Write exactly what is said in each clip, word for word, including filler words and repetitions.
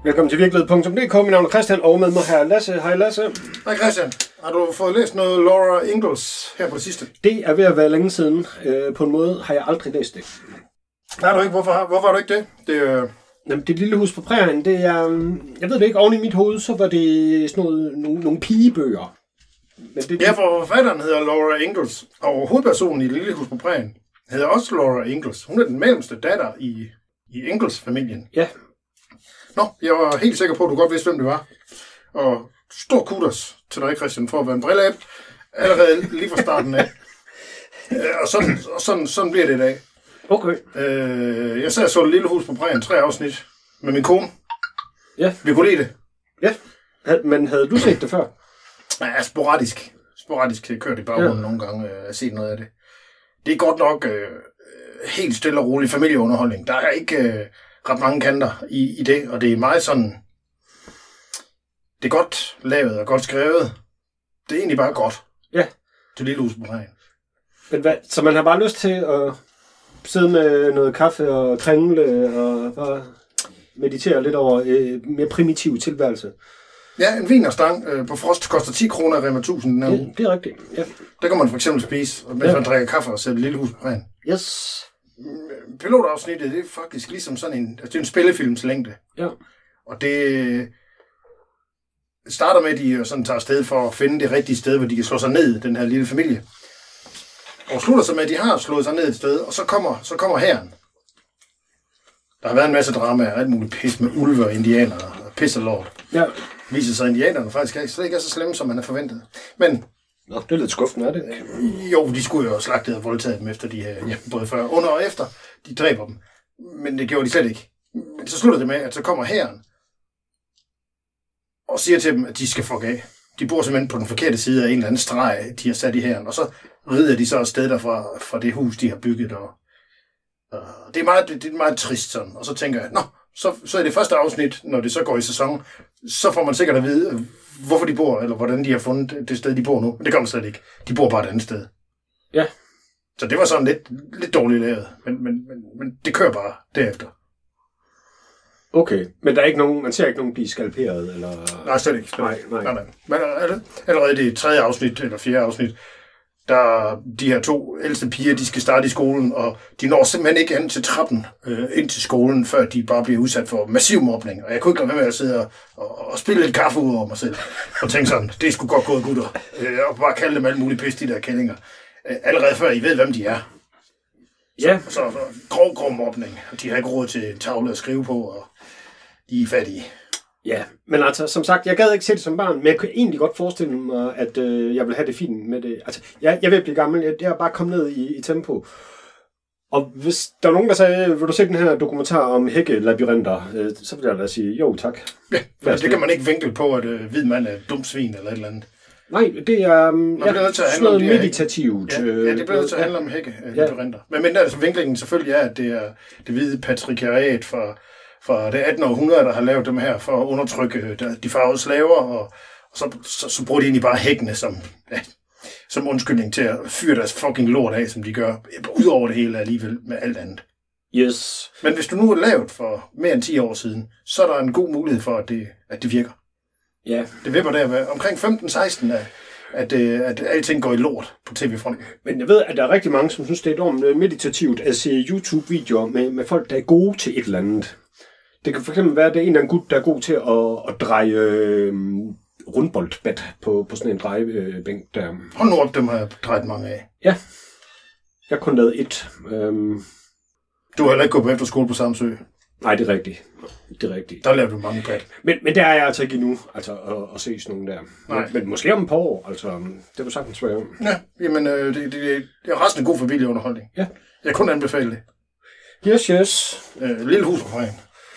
Velkommen til virkelighed punktum d k. Mit navn er Christian, og med mig her er Lasse. Hej Lasse. Hej Christian. Har du fået læst noget Laura Ingalls her på det sidste? Det er ved at være længe siden. Øh, på en måde har jeg aldrig læst det. Nej, du ikke. Hvorfor, hvorfor har du ikke det? Det, øh... Jamen, det lille hus på prærien, det er... Jeg ved det ikke, oven i mit hoved, så var det sådan noget, nogle, nogle pigebøger. Men det, Ja, for forfatteren hedder Laura Ingalls, og hovedpersonen i det lille hus på prærien hedder også Laura Ingalls. Hun er den mellemste datter i, i Ingalls-familien. Ja. Nå, jeg var helt sikker på, at du godt vidste, hvem det var. Og stor kudos til dig, Christian, for at være en brilleapp allerede lige fra starten af. og sådan, og sådan, sådan bliver det i dag. Okay. Øh, jeg sad og så det lille hus på prærien, tre afsnit, med min kone. Ja. Vi kunne lide det. Ja, men havde du set det før? Ja, sporadisk. Sporadisk kørt i baggrunden ja. Nogle gange. Jeg har set noget af det. Det er godt nok øh, helt stille og rolig familieunderholdning. Der er ikke øh, ret mange kanter i, i det, og det er meget sådan... Det er godt lavet og godt skrevet. Det er egentlig bare godt. Ja. Til lille hus på prærien. Men hvad, så man har bare lyst til at sidde med noget kaffe og kringle og bare meditere lidt over øh, mere primitiv tilværelse? Ja, en vinerstang øh, på frost koster ti kroner i Rema tusind. Ja, det er rigtigt. Ja. Der kan man for eksempel spise, mens ja. man drikker kaffe og sætter et lille hus på prærien. Yes. Pilotafsnittet, det er faktisk ligesom sådan en, altså det er en spillefilms længde. Ja. Og det starter med, at de sådan tager afsted for at finde det rigtige sted, hvor de kan slå sig ned, den her lille familie. Og slutter sig med, at de har slået sig ned et sted, og så kommer, så kommer hæren. Der har været en masse drama og alt muligt pis med ulve og indianere og pis og lort. Ja. Viser sig, at indianerne faktisk slet ikke er så slemme, som man har forventet. Men... Nå, det er lidt skuffende, er det? Jo, de skulle jo have slagtet og voldtaget dem efter de her, ja, både før, under og efter. De dræber dem. Men det gjorde de slet ikke. Men så slutter det med, at så kommer hæren og siger til dem, at de skal fuck af. De bor simpelthen på den forkerte side af en eller anden streg, de har sat i hæren. Og så rider de så afsted derfra fra det hus, de har bygget. Og, og det, er meget, det, det er meget trist sådan. Og så tænker jeg, nå, så, så er det første afsnit, når det så går i sæson, så får man sikkert at vide, hvorfor de bor, eller hvordan de har fundet det sted, de bor nu. Men det kommer slet ikke. De bor bare et andet sted. Ja. Så det var sådan lidt, lidt dårligt lavet. Men, men, men, men det kører bare derefter. Okay, men der er ikke nogen, man ser ikke nogen blive skalperet, eller... Nej, slet ikke. Slet nej, nej. nej, nej. Men allerede det tredje afsnit, eller fjerde afsnit, der de her to ældste piger, de skal starte i skolen, og de når simpelthen ikke hen til trappen øh, ind til skolen, før de bare bliver udsat for massiv mobning. Og jeg kunne ikke lade være med at sidde og, og, og spille lidt kaffe ud over mig selv, og tænke sådan, det er sgu godt gået, gutter. Øh, og bare kalde dem alle mulige pis, de der kællinger. Øh, allerede før I ved, hvem de er. Ja. Så, så, så grov, grov mobning, og de har ikke råd til tavle at skrive på, og de er fattige. Ja, men altså, som sagt, jeg gad ikke se det som barn, men jeg kunne egentlig godt forestille mig, at øh, jeg vil have det fint med det. Altså, jeg, jeg vil blive gammel, jeg, jeg er bare kommet ned i, i tempo. Og hvis der er nogen, der sagde, vil du se den her dokumentar om hækkelabyrinter, øh, så vil jeg da sige, jo tak. Ja, men det kan man ikke vinkle på, at øh, hvid mand er et dumt svin eller et eller andet. Nej, det er um, ja, sådan noget meditativt. Ja, ja, det bliver nødt til at handle om hækkelabyrinter. Ja. Men, men der, altså, vinklingen selvfølgelig er, at det er det hvide patriarkat fra... fra det attende århundrede, der har lavet dem her for at undertrykke de farvede slaver, og, og så, så, så bruger de egentlig bare hækkene som, ja, som undskyldning til at fyre deres fucking lort af, som de gør, udover det hele alligevel med alt andet. Yes. Men hvis du nu er lavet for mere end ti år siden, så er der en god mulighed for, at det, at det virker. Ja. Det vipper der omkring femten seksten, at, at, at alting går i lort på tv-fronten. Men jeg ved, at der er rigtig mange, som synes, det er enormt meditativt at se YouTube-videoer med, med folk, der er gode til et eller andet. Det kan for eksempel være, at det er en eller anden gut, der er god til at, at dreje øh, rundboldbat på, på sådan en drejebænk der. Hold nu op, dem har jeg drejet mange af. Ja, jeg har kun lavet et. Øhm... Du har heller ikke gået på efterskole på Samsø? Nej, det er rigtigt. Det er rigtigt. Der lavede du mange bat. Men, men der er jeg altså ikke endnu, altså at, at se sådan nogle der. Nej. Men, men måske om et par år, altså det var sagtens svært. Ja, jamen øh, det, det, det er resten god familieunderholdning. Ja. Jeg kun anbefale det. Yes, yes. Øh, lille hus på prærien.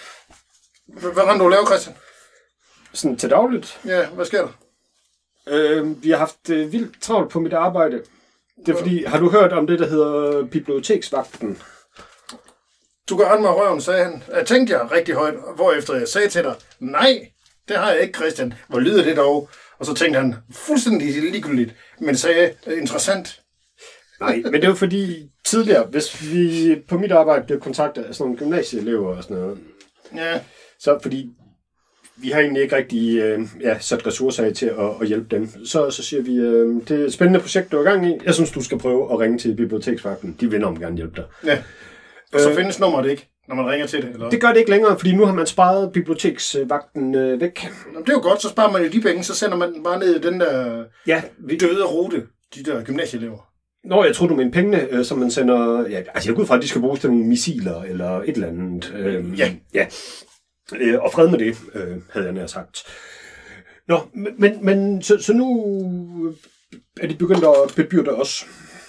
Hvad render du lave, Christian? Sådan til dagligt? Ja, hvad sker der? Øh, vi har haft øh, vildt travlt på mit arbejde. Det er fordi, har du hørt om det, der hedder biblioteksvagten? Du kan rende mig røven, sagde han. Jeg tænkte jeg rigtig højt, hvorefter jeg sagde til dig, nej, det har jeg ikke, Christian. Hvor lyder det dog? Og så tænkte han, fuldstændig ligegyldigt, men sagde, interessant. Nej, men det var fordi tidligere, hvis vi på mit arbejde blev kontaktet af sådan nogle gymnasieelever og sådan noget, ja. så fordi vi har egentlig ikke rigtig øh, ja, sat ressourcer af til at, at hjælpe dem. Så, så siger vi, øh, det er et spændende projekt, du er i gang i. Jeg synes, du skal prøve at ringe til biblioteksvagten. De vil enormt gerne hjælpe dig. Ja, og så øh, findes nummeret ikke, når man ringer til det? Eller? Det gør det ikke længere, fordi nu har man sparet biblioteksvagten øh, væk. Jamen, det er jo godt, så sparer man jo de penge, så sender man bare ned i den der ja, vi... døde rute, de der gymnasieelever. Nå, jeg tror du med en pengene, øh, som man sender... Ja, altså, jeg går ud fra, at de skal bruges til nogle missiler eller et eller andet. Øh, ja. ja. Øh, og fred med det, øh, havde jeg nær sagt. Nå, men, men så, så nu er de begyndt at bebyrde os.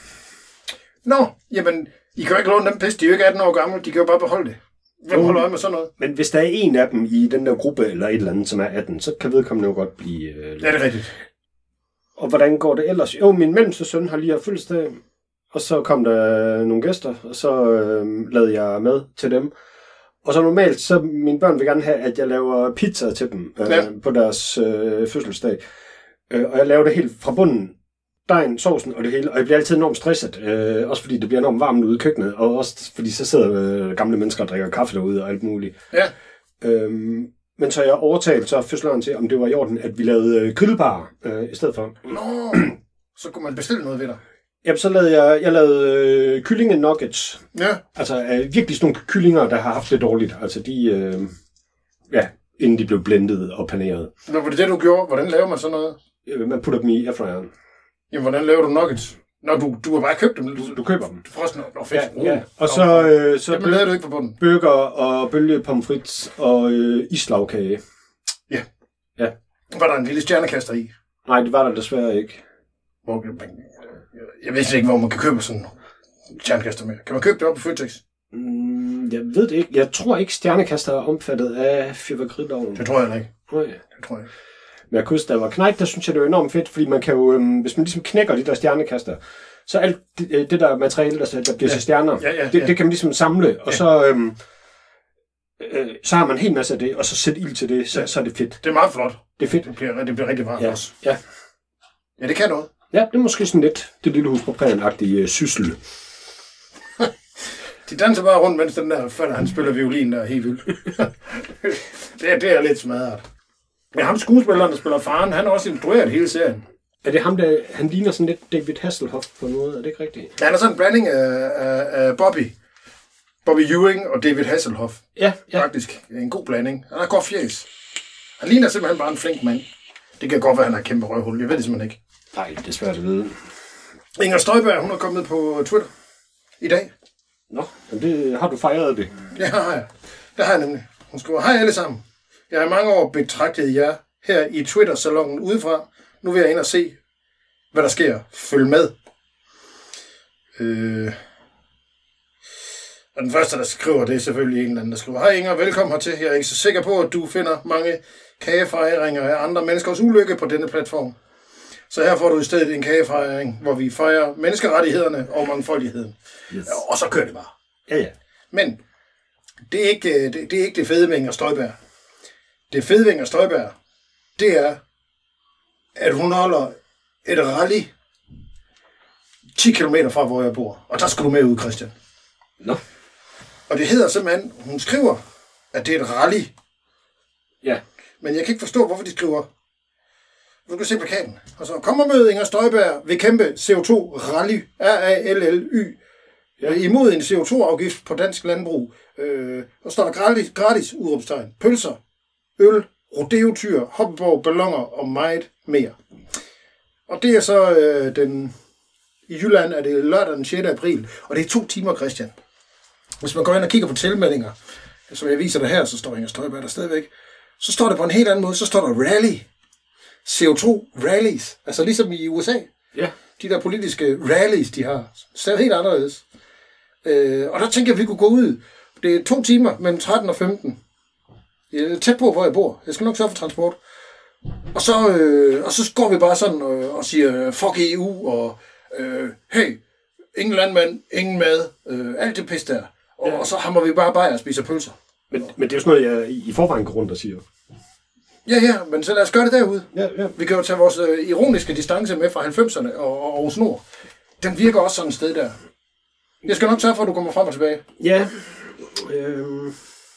Nå, jamen, I kan jo ikke låne dem pisse, de er jo ikke atten år gamle, de kan jo bare beholde det. Hvem holder øje med sådan noget? Men hvis der er en af dem i den der gruppe, eller et eller andet, som er atten, så kan vedkommende jo godt blive... Øh, ja, det er rigtigt. Og hvordan går det ellers? Jo, min mellemste søn har lige haft fødselsdag, og så kom der nogle gæster, og så øh, lavede jeg med til dem. Og så normalt, så mine børn vil gerne have, at jeg laver pizza til dem øh, ja. på deres øh, fødselsdag. Øh, og jeg laver det helt fra bunden. Dejen, sovsen og det hele. Og jeg bliver altid enormt stresset. Øh, også fordi det bliver enormt varmt ude i køkkenet. Og også fordi så sidder øh, gamle mennesker og drikker kaffe derude og alt muligt. Ja. Øhm, men så jeg overtalte så fødselaren til, om det var i orden, at vi lavede øh, grillbar øh, i stedet for. Nå, så kunne man bestille noget ved dig. Jamen, så lavede jeg, jeg lavede øh, kyllinge nuggets. Ja. Altså øh, virkelig sådan nogle kyllinger, der har haft det dårligt. Altså de, øh, ja, inden de blev blendet og paneret. Nå, var det det, du gjorde? Hvordan laver man sådan noget? Øh, man putter dem i airfryeren. Jamen, hvordan laver du nuggets? Nå, du, du har bare købt dem. Du, du køber dem. Frosten og fedt. Ja, ja. Og så, øh, så dem lavede du ikke på bunden. Burger og bølge pomfrit og øh, islagkage. Ja. Ja. Var der en lille stjernekaster i? Nej, det var der desværre ikke. Hvor, jeg ved ikke, hvor man kan købe sådan en stjernekaster med. Kan man købe det op på Føtex? Mm, jeg ved det ikke. Jeg tror ikke, stjernekaster er omfattet af fyrværkeriloven. Det tror jeg ikke. Nej. Det tror jeg ikke. Men jeg kunne huske, der var knægt, der synes jeg, det var enormt fedt, fordi man kan jo, øhm, hvis man ligesom knækker de der stjernekaster, så alt det, det der materiale, der, der bliver ja. til stjerner, ja, ja, ja. Det, det kan man ligesom samle, og ja. så, øhm, øh, så har man en hel masse af det, og så sætte ild til det, så, ja. så er det fedt. Det er meget flot. Det er fedt. Det bliver, det bliver rigtig varmt ja. også. Ja. Ja, det kan noget. Ja, det er måske sådan lidt det lille hus på prægen-agtige øh, syssel. De danser bare rundt, mens den der fatter, han spiller violin, der er helt vildt. det, er, det er lidt smadret. Men ham skuespilleren, der spiller faren, han har også instrueret hele serien. Er det ham, der han ligner sådan lidt David Hasselhoff på en måde? Er det ikke rigtigt? Ja, han er sådan en blanding af, af, af Bobby. Bobby Ewing og David Hasselhoff. Ja, ja. Faktisk. En god blanding. Han har godt fjes. Han ligner simpelthen bare en flink mand. Det kan godt være, han har kæmpe røvhul. Jeg ved det simpelthen ikke. Nej, det er svært at vide. Inger Støjberg, hun er kommet på Twitter i dag. Nå, det, har du fejret det? Ja, har jeg. Det har jeg nemlig. Hun skriver, hej alle sammen. Jeg har mange år betragtet jer her i Twitter-salongen udefra. Nu vil jeg ind og se, hvad der sker. Følg med. Øh... Og den første, der skriver, det er selvfølgelig en eller anden, der skriver, hej Inger, velkommen hertil. Jeg er ikke så sikker på, at du finder mange kagefejringer af andre menneskers ulykke på denne platform. Så her får du i stedet en kagefejring, hvor vi fejrer menneskerettighederne og mangfoldigheden. Yes. Og så kører det bare. Ja, ja. Men det er ikke det, det, er ikke det fede ved Inger Støjberg. Det fede ved Inger Støjberg, det er, at hun holder et rally ti kilometer fra, hvor jeg bor. Og der skal du med ud, Christian. Nå. Og det hedder simpelthen, hun skriver, at det er et rally. Ja. Men jeg kan ikke forstå, hvorfor de skriver. Du kan se plakaten. Og så kommer med Inger Støjberg vil kæmpe C O to rally, R A L L Y, ja. Imod en C O to afgift på dansk landbrug. Øh, og står der gratis, gratis udråbstegn. Pølser, øl, rodeotyr, hoppeborg, balloner og meget mere. Og det er så øh, den... I Jylland er det lørdag den sjette april, og det er to timer, Christian. Hvis man går ind og kigger på tilmeldinger, som jeg viser dig her, så står Inger Støjberg der stadigvæk, så står det på en helt anden måde, så står der rally. C O to rallies, altså ligesom i U S A. Ja. De der politiske rallies, de har, stadig helt anderledes. Øh, og der tænker jeg, at vi kunne gå ud. Det er to timer mellem tretten og femten. Jeg er tæt på, hvor jeg bor. Jeg skal nok sørge for transport. Og så, øh, og så går vi bare sådan og, og siger, fuck E U, og øh, hey, ingen landmand, ingen mad, øh, alt det pis der. Og, ja. Og så hammer vi bare bajer og spiser pølser. Men, men det er jo sådan noget, jeg i forvejen går rundt og siger. Ja, ja, men så lad os gøre det derude. Ja, ja. Vi kan jo tage vores øh, ironiske distance med fra halvfemserne og, og Aarhus Nord. Den virker også sådan et sted der. Jeg skal nok sørge for, at du kommer frem og tilbage. Ja. Øhm.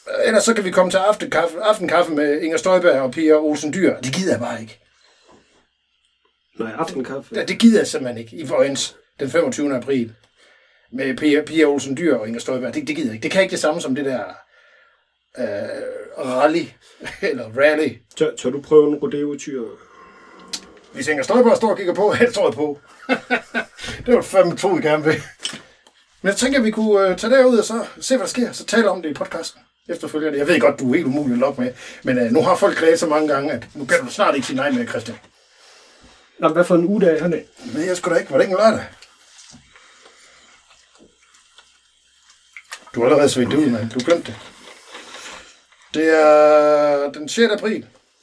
ellers så kan vi komme til aftenkaffe, aftenkaffe med Inger Støjberg og Pia Olsen Dyhr. Det gider jeg bare ikke. Nej, aftenkaffe. Ja, det gider jeg simpelthen ikke. I Vojens den femogtyvende april. Med Pia, Pia Olsen Dyhr og Inger Støjberg. Det, det gider jeg ikke. Det kan ikke det samme som det der øh, rally. Eller rally. Tør, tør du prøve en rodeo-tyr? Hvis Inger Støjberg står og kigger på, helt tror jeg på. Det var fandme to, vi gerne vil. Men jeg tænker, at vi kunne uh, tage derud og så se, hvad der sker. Så tale om det i podcasten efterfølgende. Jeg ved godt, du er helt umulig at lokke med. Men uh, nu har folk klaget så mange gange, at nu kan du snart ikke sige nej med, Christian. Nå, hvad for en uge dag er det? Det ved jeg sgu da ikke. Var det ikke en lørdag? Du har allerede svedt det ud, mand. Du glemte det. Det er den sjette april.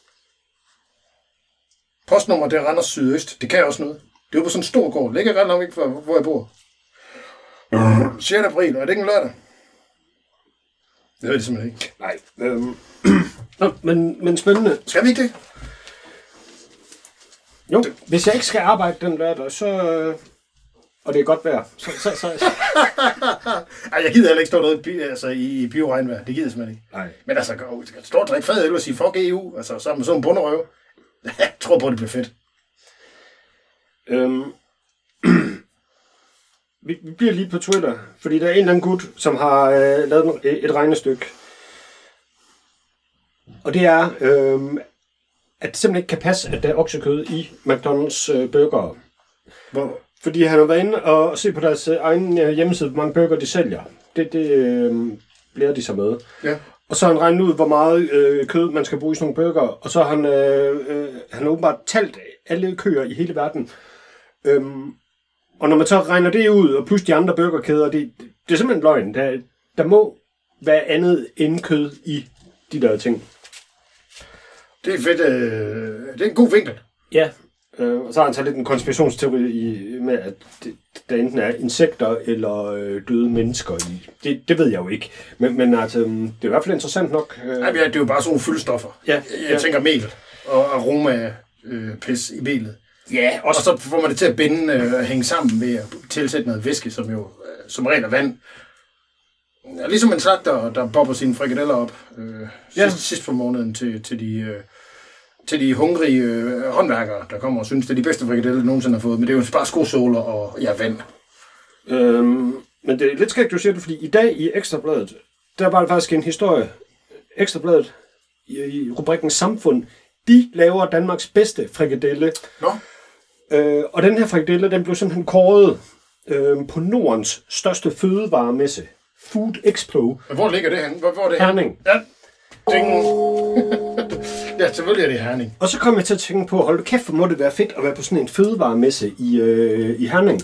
Postnummer, det er Randers Sydøst. Det kan også noget. Det er jo på sådan en stor gård. Ligger ret langt væk fra, hvor jeg bor. sjette april. Er det ikke en lørdag? Det ved jeg simpelthen ikke. Nej. Øhm. Nå, men, men spændende. Skal vi ikke det? Jo, det. Hvis jeg ikke skal arbejde den lørdag, så... Og det er godt vejr. Så, så, så. Ej, jeg gider heller ikke stå derude altså, i bioregnvejr. Det gider jeg simpelthen ikke. Nej. Men altså, stå og drikke fad øl og sige fuck E U. Altså, sammen med sådan en bunderøv. Jeg tror på, det bliver fedt. Øhm. vi, vi bliver lige på Twitter, fordi der er en eller anden gut, som har øh, lavet et regnestykke. Og det er, øh, at det simpelthen ikke kan passe, at der er oksekød i McDonald's øh, burgere. Hvor? Fordi han har været inde og se på deres egen hjemmeside, hvor mange burger de sælger. Det, det øh, lærer de sig med. Ja. Og så har han regnet ud, hvor meget øh, kød man skal bruge i sådan nogle burger. Og så har han, øh, øh, han har åbenbart talt alle køer i hele verden. Øhm, og når man så regner det ud, og plus de andre burgerkæder, det, det er simpelthen løgn. Der, der må være andet end kød i de der ting. Det er fedt. Øh, det er en god vinkel. Ja. Øh, og så har han så lidt en konspirationsteori i, med, at det, der enten er insekter eller øh, døde mennesker i. Det, det ved jeg jo ikke. Men, men altså, det er i hvert fald interessant nok. Øh... Ej, ja, det er jo bare sådan nogle fyldstoffer. Ja, jeg ja. tænker mel og aroma øh, pis i melet. Ja, også... Og så får man det til at binde og øh, hænge sammen ved at tilsætte noget væske, som jo øh, som regel er vand. Ja, ligesom en slagter, der bobber sine frikadeller op øh, ja. sidst, sidst på måneden til, til de... Øh, til de hungrige øh, håndværkere, der kommer og synes, det er de bedste frikadeller, de nogensinde har fået. Men det er jo bare skosåler og ja, vand. Øhm, men det er lidt skægt, du siger det, fordi i dag i Ekstrabladet, der var der faktisk en historie. Ekstrabladet i, i rubrikken Samfund, de laver Danmarks bedste frikadelle. Nå. Øh, og den her frikadelle, den blev simpelthen kåret øh, på Nordens største fødevaremesse. Food Expo. Hvor ligger det henne? Hvor, hvor er det Herning. Ja. Ja, selvfølgelig er det Herning. Og så kom jeg til at tænke på, hold du kæft, hvor må det være fedt at være på sådan en fødevaremesse i, øh, i Herning.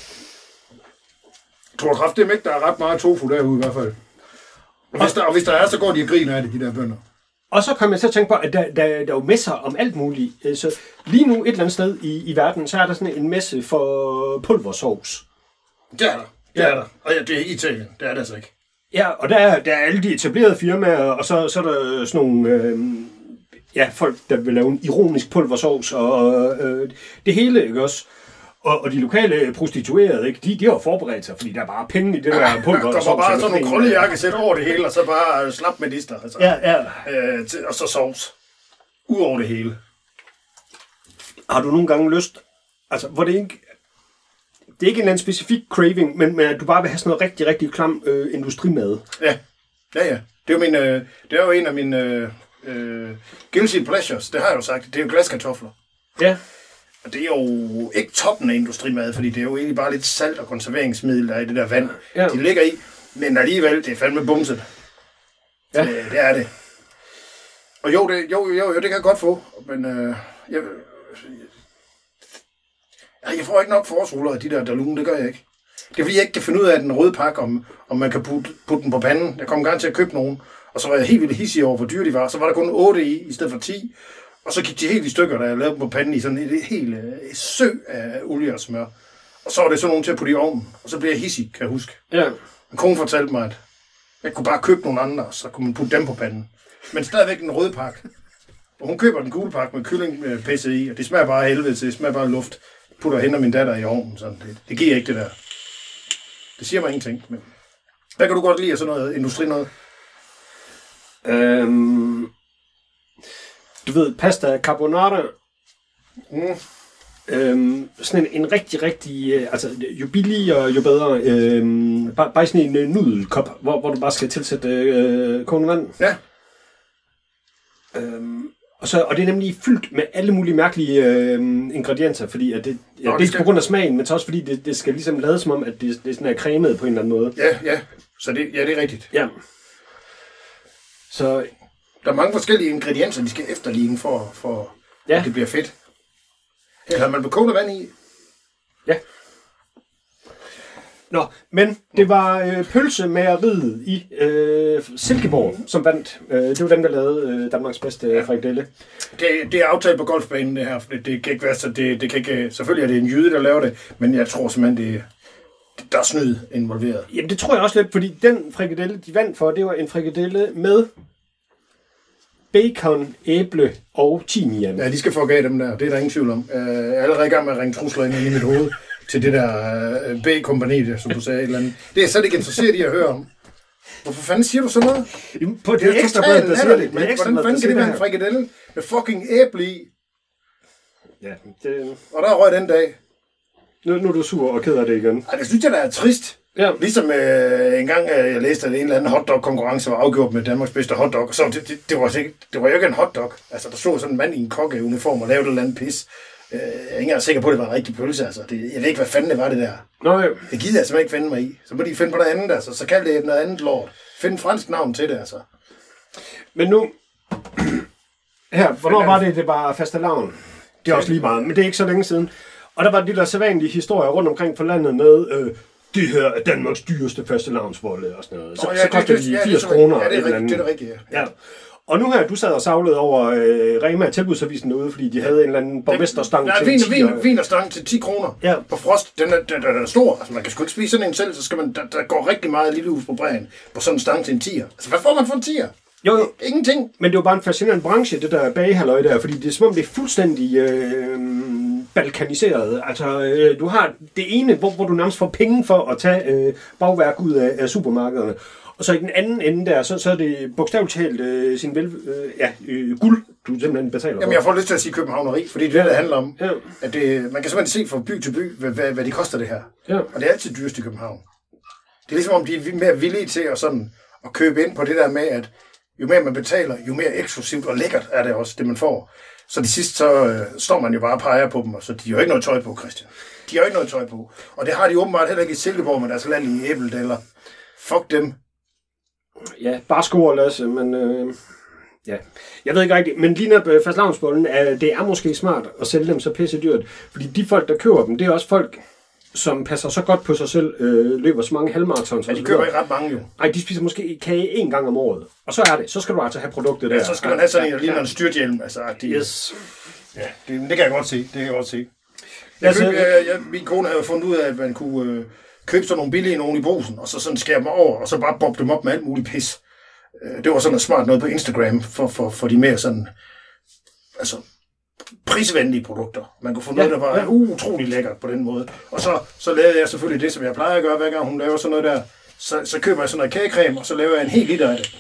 Jeg tror kraft, det er ikke, der er ret meget tofu derude i hvert fald. Og hvis, der, og hvis der er, så går de og griner af det, de der bønder. Og så kom jeg til at tænke på, at der, der, der er jo messer om alt muligt. Så lige nu et eller andet sted i, i verden, så er der sådan en messe for pulversovs. Det er der. Det er der. Og ja, det er ikke Italien. Det er det altså ikke. Ja, og der er, der er alle de etablerede firmaer, og så, så er der sådan nogle øh, ja, folk, der vil lave en ironisk pulversovs, og øh, det hele, ikke også? Og, og de lokale prostituerede, ikke? De, de har forberedt sig, fordi der er bare penge i det der pulversovs. Der kommer bare sådan nogle krøllejakke sæt over det hele, og så bare øh, slap med lister. Altså. Ja, ja. Øh, til, og så sovs. Udover det hele. Har du nogle gange lyst, altså hvor det ikke... Det er ikke en eller anden specifik craving, men, men at du bare vil have sådan noget rigtig, rigtig klam øh, industrimad. Ja, ja, ja. Det er jo, min, øh, det er jo en af mine øh, øh, guilty pleasures, det har jeg jo sagt. Det er jo glaskartofler. Ja. Og det er jo ikke toppen af industrimad, fordi det er jo egentlig bare lidt salt og konserveringsmiddel, der er i det der vand, ja. De ligger i. Men alligevel, det er fandme bumset. Ja. Det, det er det. Og jo, det, jo, jo, jo, det kan jeg godt få, men øh, jeg... Jeg får ikke nok forårsruller af de der Dalune, det gør jeg ikke. Det er fordi, jeg ikke kan finde ud af den røde pakke, om, om man kan putte, putte den på panden. Jeg kom gang til at købe nogen, og så var jeg helt vildt hissig over, hvor dyre de var. Så var der kun otte i, i stedet for ti. Og så gik de helt i stykker, da jeg lavede dem på panden i sådan et helt et sø af olie og smør. Og så var det sådan nogen til at putte i ovnen, og så blev jeg hissig, kan jeg huske. Ja. Min kone fortalte mig, at jeg kunne bare købe nogle andre, og så kunne man putte dem på panden. Men stadigvæk den røde pakke. Og hun køber den gule pakke med kyllingpisse i, og det smager bare helvede til, det smager bare luft. Putter hende og min datter i ovnen. Sådan. Det, det giver ikke det der. Det siger mig ingenting. Men hvad kan du godt lide af sådan noget industri noget? Øhm, du ved, pasta carbonara. Mm. Øhm, sådan en, en rigtig, rigtig... Øh, altså, jo billigere, jo bedre. Øhm, bare, bare sådan en øh, nudelkop, hvor, hvor du bare skal tilsætte øh, kogende vand. Ja. Øhm, og, så, og det er nemlig fyldt med alle mulige mærkelige øh, ingredienser, fordi at det, ja, Nå, det er skal... på grund af smagen, men så også fordi det, det skal ligesom lade som om, at det, det er sådan er cremet på en eller anden måde. Ja, ja. Så det, ja, det er rigtigt. Ja. Så... Der er mange forskellige ingredienser, de skal efterligne for, for ja. at det bliver fedt. Her har man bekogende vand i. Ja. Nå, men det var øh, pølsemageriet i øh, Silkeborg, som vandt. Øh, det var dem, der lavede øh, Danmarks bedste øh, frikadelle. Det, det er aftalt på golfbanen, det her. Det, det kan ikke være så... Det, det kan ikke, selvfølgelig er det en jyde, der laver det, men jeg tror simpelthen, det, der er snyd involveret. Jamen, det tror jeg også lidt, fordi den frikadelle, de vandt for, det var en frikadelle med bacon, æble og timian. Ja, de skal få af dem der. Det er der ingen tvivl om. Jeg er allerede i gang med at ringe trusler ind i mit hoved til det der uh, B-kompani, som du sagde. Et eller andet. Det er så ikke interesseret i at høre om. Hvorfor fanden siger du sådan noget? Jamen, på det, det er ekstra blad, der siger det. Men hvordan fanden kan det være en frikadelle med fucking æble i? Ja, det... Og der røg den dag. Nu, nu er du sur og ked af det igen. Ej, det synes jeg, der er trist. Ja. Ligesom øh, en gang, øh, jeg læste, at en eller anden hotdog-konkurrence var afgjort med Danmarks bedste hotdog, og så det, det, det, var, det, det var jo ikke en hotdog. Altså, der stod sådan en mand i en kokkeuniform og lavede et eller andet pis. Øh, jeg er ikke engang sikker på, at det var en rigtig pølse, altså. Det, jeg ved ikke, hvad fanden det var, det der. Nå, ja. Det gider jeg simpelthen ikke finde mig i. Så må de finde på noget andet, altså. Så kald det noget andet lort. Find en fransk navn til det, altså. Men nu... Her, hvornår var det, det var fastelavn? Det er også lige meget, men det er ikke så længe siden. Og der var de der sædvanlige historier rundt omkring på landet med... Øh, det her er Danmarks dyreste fastelavnsbolle og sådan noget. Så, oh, ja, så koster det, det, de firs kroner. Ja, det er rigtigt, det er rigtigt, ja. Ja. Og nu her, du sad og savlede over øh, Rema tilbudsavisen derude, fordi de havde en eller anden borgmesterstang til vin, ti kroner. Vinerstang til ti kroner ja. På frost. Den er, den, den er stor. Altså, man kan sgu ikke spise sådan en selv, så skal man, der, der går rigtig meget lille hus på bræen på sådan en stang til en tier. Altså, hvad får man for en tier? Jo, jo. Ingenting. Men det var bare en fascinerende branche, det der bagehalløj der, fordi det er som om, det er fuldstændig øh, balkaniseret. Altså, øh, du har det ene, hvor, hvor du nærmest får penge for at tage øh, bagværk ud af, af supermarkederne. Og så i den anden ende der, så, så er det bogstaveligt talt øh, sin vel, øh, ja, øh, guld, du simpelthen betaler for. Jamen, jeg får lyst til at sige københavneri, fordi det er det, det handler om. Ja. At det, man kan simpelthen se fra by til by, hvad, hvad, hvad det koster det her. Ja. Og det er altid dyrest i København. Det er ligesom om, de er mere villige til at, sådan, at købe ind på det der med, at jo mere man betaler, jo mere eksklusivt og lækkert er det også, det man får. Så de sidste, så øh, står man jo bare og peger på dem, og så de har jo ikke noget tøj på, Christian. De har jo ikke noget tøj på. Og det har de åbenbart heller ikke i Silkeborg, men deres land i æbledeller. Fuck dem. Ja, bare sko og Lasse, men øh, ja. Jeg ved ikke rigtigt, men lige når fastelavnsbollen, øh, det er måske smart at sælge dem så pisse dyrt, fordi de folk, der køber dem, det er også folk, som passer så godt på sig selv, øh, løber så mange halvmaratons. Ja, de køber ikke ret mange jo. Nej, de spiser måske kage en gang om året. Og så er det. Så skal du altså have produktet der. Ja, så skal man have sådan en, der ligner en styrthjelm. Altså, de, yes. Ja, det, det kan jeg godt se. Det kan jeg godt se. Jeg køb, jeg, jeg, min kone havde fundet ud af, at man kunne øh, købe sådan nogle billige nogen i brusen, og så sådan skære dem over, og så bare bobbe dem op med alt muligt pis. Øh, det var sådan noget smart noget på Instagram, for, for, for de mere sådan, altså, prisvenlige produkter. Man kunne få noget, ja, der var ja. utrolig lækkert på den måde. Og så, så lavede jeg selvfølgelig det, som jeg plejer at gøre, hver gang hun laver sådan noget der. Så, så køber jeg sådan noget kagecreme, og så laver jeg en hel liter af det.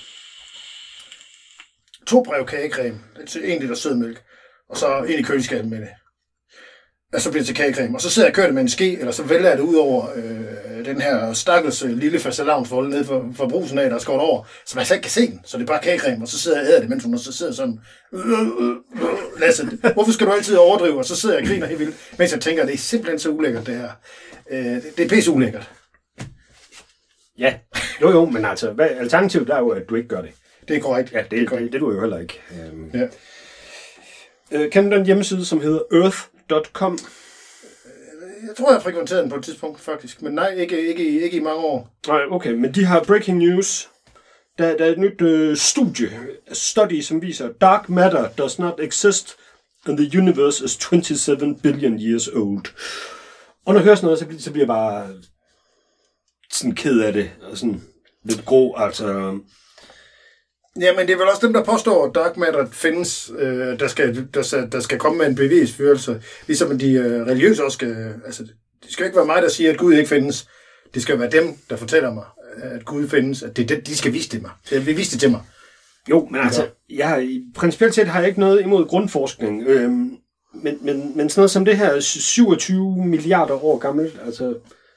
To brev kagecreme, en liter sødmælk, og så ind i køleskabet med det. Og så bliver det til kagecreme. Og så sidder jeg og kører det med en ske, eller så vælger jeg det ud over øh, den her stakkels øh, lille fastelavnsbolle nede for, for brusen af, der er skåret over, så man slet ikke kan se den. Så det er bare kagecreme, og så sidder jeg og æder det, mens hun så sidder sådan, øh, øh, øh, Lasse, hvorfor skal du altid overdrive? Og så sidder jeg og griner helt vildt, mens jeg tænker, det er simpelthen så ulækkert, det her. Øh, det, det er pisse ulækkert. Ja, jo jo, men altså, hvad, alternativet er jo, at du ikke gør det. Det er korrekt. Ja, det, det, er korrekt. det, det du jo heller ikke. Um, ja. øh, kan du den hjemmeside, som hedder earth punktum com? Jeg tror, jeg har frekventeret den på et tidspunkt, faktisk. Men nej, ikke, ikke, ikke i mange år. Nej, okay. Men de har breaking news. Der, der er et nyt øh, studie, study, som viser, dark matter does not exist, and the universe is twenty-seven billion years old. Og når jeg hører sådan noget, så bliver, så bliver jeg bare sådan ked af det. Og sådan lidt grå, altså. Ja, men det er vel også dem, der påstår, at dark matter findes, øh, der, skal, der, der skal komme med en bevisførelse. Ligesom de øh, religiøse også skal. Altså, det skal ikke være mig, der siger, at Gud ikke findes. Det skal være dem, der fortæller mig, at Gud findes. At det, de skal vise det mig. Det vil vise det til mig. Jo, men altså, jeg, principielt set har jeg ikke noget imod grundforskning. Øhm, men, men, men sådan noget som det her er syvogtyve milliarder år gammelt, altså...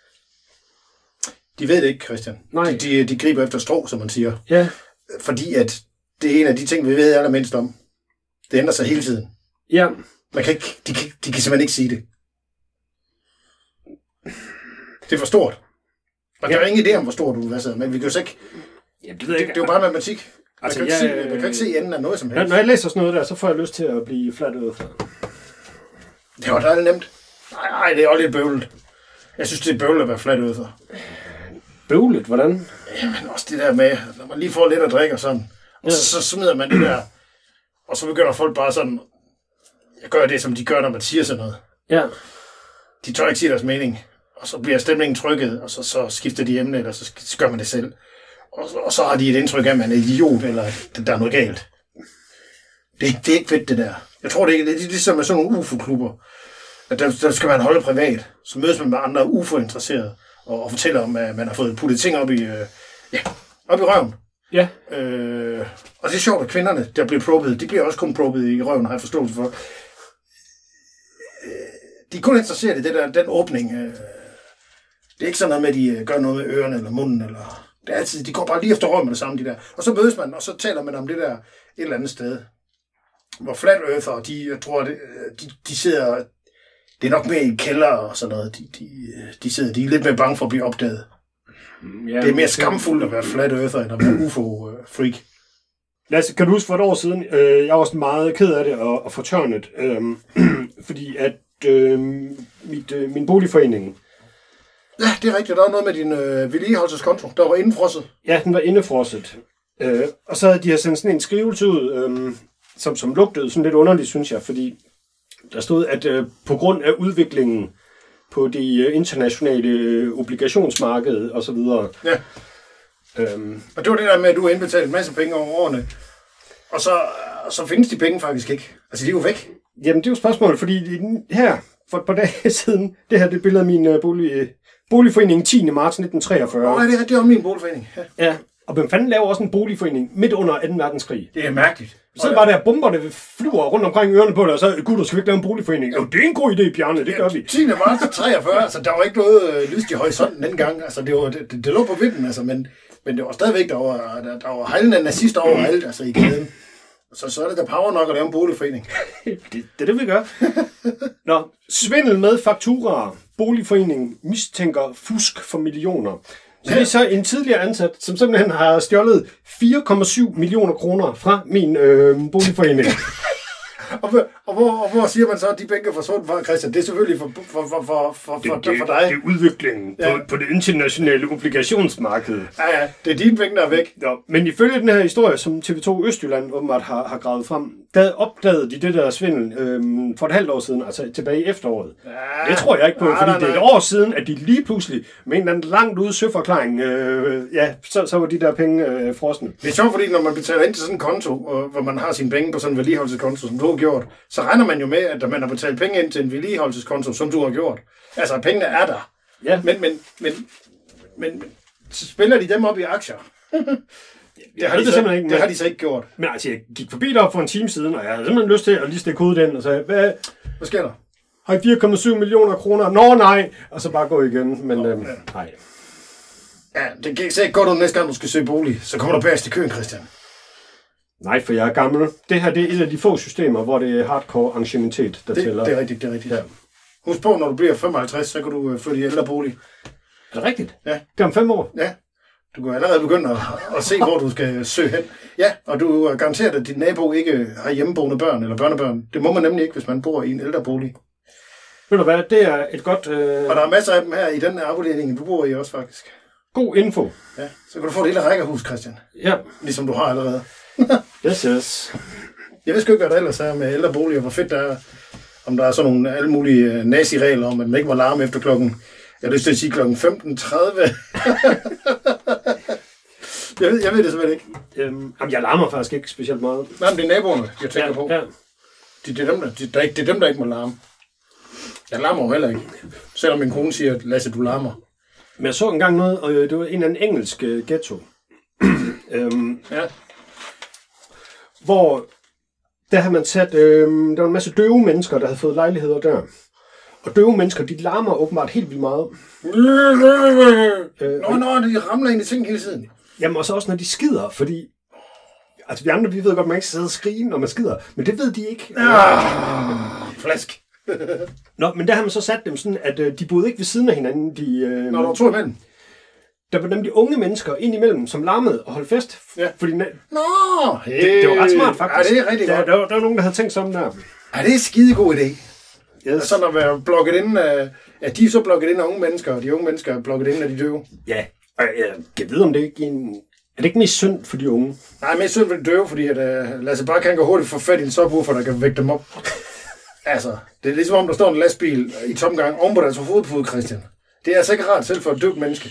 De ved det ikke, Christian. Nej. De, de, de griber efter strå, som man siger. Ja. Fordi at det er en af de ting, vi ved allermindst om. Det ændrer sig hele tiden. Ja. Man kan ikke, de, kan, de kan simpelthen ikke sige det. Det er for stort. Og ja. Der er ingen idé om, hvor stort du er, men vi kan jo ikke... Jamen, det, ved jeg det, det er jo bare matematik. Man, altså, kan ikke jeg, se, man kan ikke se enden af noget som helst. Når jeg læser sådan noget der, så får jeg lyst til at blive flat ud fra. Det var dejligt nemt. Nej, nej, det er også lidt bøvlet. Jeg synes, det er bøvlet at være flat ud for. Bøvlet? Hvordan? Jamen også det der med, når man lige får lidt at drikke og sådan. Og ja. så, så smider man det der. Og så begynder folk bare sådan... Jeg gør det, som de gør, når man siger sådan noget. Ja. De tør ikke sige deres mening. Og så bliver stemningen trykket, og så, så skifter de emne, eller så gør man det selv. Og, og så har de et indtryk af, at man er idiot, eller at der er noget galt. Det er, det er ikke fedt, det der. Jeg tror, det er, det er ligesom med sådan nogle U F O-klubber. At der, der skal man holde privat. Så mødes man med andre U F O-interesserede, og, og fortæller om, at man har fået puttet ting op i, øh, ja, op i røven. Ja. Øh, og det er sjovt, at kvinderne, der bliver probet, de bliver også kun probet i røven, har jeg forståelse for. De er kun interesseret i det der, den åbning. Øh, det er ikke sådan noget med, at de gør noget med ørerne eller munden. Eller, det er altid, de går bare lige efter røven med det samme, de der. Og så mødes man, og så taler man om det der et eller andet sted. Hvor flat earther, de, jeg tror, det, de, de sidder... Det er nok mere i en kælder og sådan noget. De, de, de sidder, de er lidt mere bange for at blive opdaget. Ja, det er mere skamfuldt at være flat earther, end at være U F O-freak. Lasse, kan du huske for et år siden, øh, jeg var også meget ked af det og, og fortørnet, øh, fordi at øh, mit, øh, min boligforening... Ja, det er rigtigt. Der var noget med din øh, vedligeholdelseskonto, der var indefrosset. Ja, den var indefrosset. Øh, og så havde de sendt sådan en skrivelse ud, øh, som, som lugtede sådan lidt underligt, synes jeg, fordi der stod, at øh, på grund af udviklingen på det øh, internationale øh, obligationsmarked og så videre. Ja. Øhm, og det var det der med, at du har indbetalt en masse penge over årene, og så, så findes de penge faktisk ikke. Altså, de er jo væk. Jamen, det er jo spørgsmålet, fordi her, for et par dage siden, det her det er billede af min øh, bolig, boligforening tiende marts nitten treogfyrre. Nej, det, det er min boligforening. Ja. Ja, og hvem fanden laver også en boligforening midt under anden verdenskrig? Det er mærkeligt. Så er det bare der, bomberne flyver rundt omkring ørerne på dig, og så, gud, skal vi ikke lave en boligforening? Jo, det er en god idé, Bjarne, det gør vi. tiende marts treogfyrre, altså, der var ikke noget øh, lyst i horisonten dengang. Altså, det, var, det, det, det lå på vippen, altså, men, men det var stadigvæk, der var, der, der var hejlende nazister overalt, altså i gaden. Så, så er det der power nok at lave en boligforening. det, det er det, vi gør. Nå, svindel med fakturaer. Boligforeningen mistænker fusk for millioner. Så det er så en tidligere ansat, som simpelthen har stjålet fire komma syv millioner kroner fra min øh, boligforening. og, hvor, og, hvor, og hvor siger man så, at de penge er forsvundet fra, Christian? Det er selvfølgelig for, for, for, for, for, det, for, det, for dig. Det er udviklingen ja. på, på det internationale obligationsmarked. Ja, ja, det er dine penge, der er væk. Ja, men ifølge den her historie, som T V to Østjylland åbenbart har, har gravet frem, der opdagede de det der svindel øhm, for et halvt år siden, altså tilbage i efteråret. Ja. Det tror jeg ikke på, nej, fordi nej, nej. det er et år siden, at de lige pludselig, med en eller anden langt ude søforklaring, øh, ja, så, så var de der penge øh, frosne. Det er sjovt, fordi når man betaler ind til sådan en konto, hvor man har sine penge på sådan en vedligeholdelseskonto, som du har gjort, så regner man jo med, at man har betalt penge ind til en vedligeholdelseskonto, som du har gjort. Altså, pengene er der. Ja. Men, men, men, men, men så spiller de dem op i aktier. Det har, de så, ikke, det har de så ikke gjort. Men altså, jeg gik forbi derop for en time siden, og jeg havde simpelthen lyst til at lige stikke ud den, og sagde, hvad, hvad sker der? Har I fire komma syv millioner kroner? Nå, nej! Og så bare gå igen, men Nå, øhm, ja. nej. Ja, det kan ikke godt ud næste gang, du skal søge bolig. Så kommer du bagerst i køen, Christian. Nej, for jeg er gammel. Det her det er et af de få systemer, hvor det er hardcore anciennitet, der det, tæller. Det er rigtigt, det er rigtigt. Ja. Husk på, når du bliver femoghalvtreds, så kan du flytte i ældre bolig. Er det rigtigt? Ja. Det er om fem år? Ja. Du kan allerede begynde at, at se, hvor du skal søge hen. Ja, og du er garanteret, at din nabo ikke har hjemmeboende børn eller børnebørn. Det må man nemlig ikke, hvis man bor i en ældre bolig. Ved du hvad, det er et godt... Øh... Og der er masser af dem her i den afdeling, du bor i også faktisk. God info. Ja, så kan du få et lille rækkerhus, Christian. Ja. Ligesom du har allerede. yes, yes. Jeg ved sgu ikke, hvad der ellers er med ældre boliger. Hvor fedt der er, om der er sådan nogle alle mulige nazi-regler om, at man ikke må larme efter klokken... Jeg har lyst til at sige klokken femten tredive. jeg, ved, jeg ved det simpelthen ikke. Øhm, jamen, jeg larmer faktisk ikke specielt meget. Nej, men det er naboerne, jeg tænker ja, på. Ja. Det, det, er dem, der, det, der, det er dem, der ikke må larme. Jeg larmer jo heller ikke. Selvom min kone siger, at Lasse, du larmer. Men jeg så engang noget, og det var en eller anden engelsk uh, ghetto. øhm, ja. hvor der havde man sat, øh, der var en masse døve mennesker, der havde fået lejligheder der. Og døve mennesker, de larmer åbenbart helt vildt meget. øh, nå, nå, de ramler ind i ting hele tiden. Jamen, og så også når de skider, fordi... Altså, vi andre, vi ved godt, at man ikke skal sidde og skrige, når man skider. Men det ved de ikke. Ah, flask. Nå, men der har man så sat dem sådan, at øh, de boede ikke ved siden af hinanden. De, øh, Nå, der var to imellem. Der var nemlig unge mennesker ind imellem, som larmede og holdt fest. Ja. Fordi, Nå, hey. det, det var ret smart, faktisk. Ja, det er rigtig der, godt. Der, der, der var nogen, der havde tænkt sådan der. Ja, det er en skide god idé. Yes. Sådan at være blokket ind af... Ja, de er så blokket ind af unge mennesker, og de unge mennesker er blokket ind af de døve. Ja, og jeg kan vide, om det ikke er en... Er det ikke mest synd for de unge? Nej, mest synd for de døve, fordi at, uh, Lasse Bak kan gå hurtigt få fat i en subwoofer, der kan vække dem op. Altså, det er ligesom om, der står en lastbil i tomgang oven på deres fodpude, Christian. Det er altså ikke rart selv for et døvt menneske.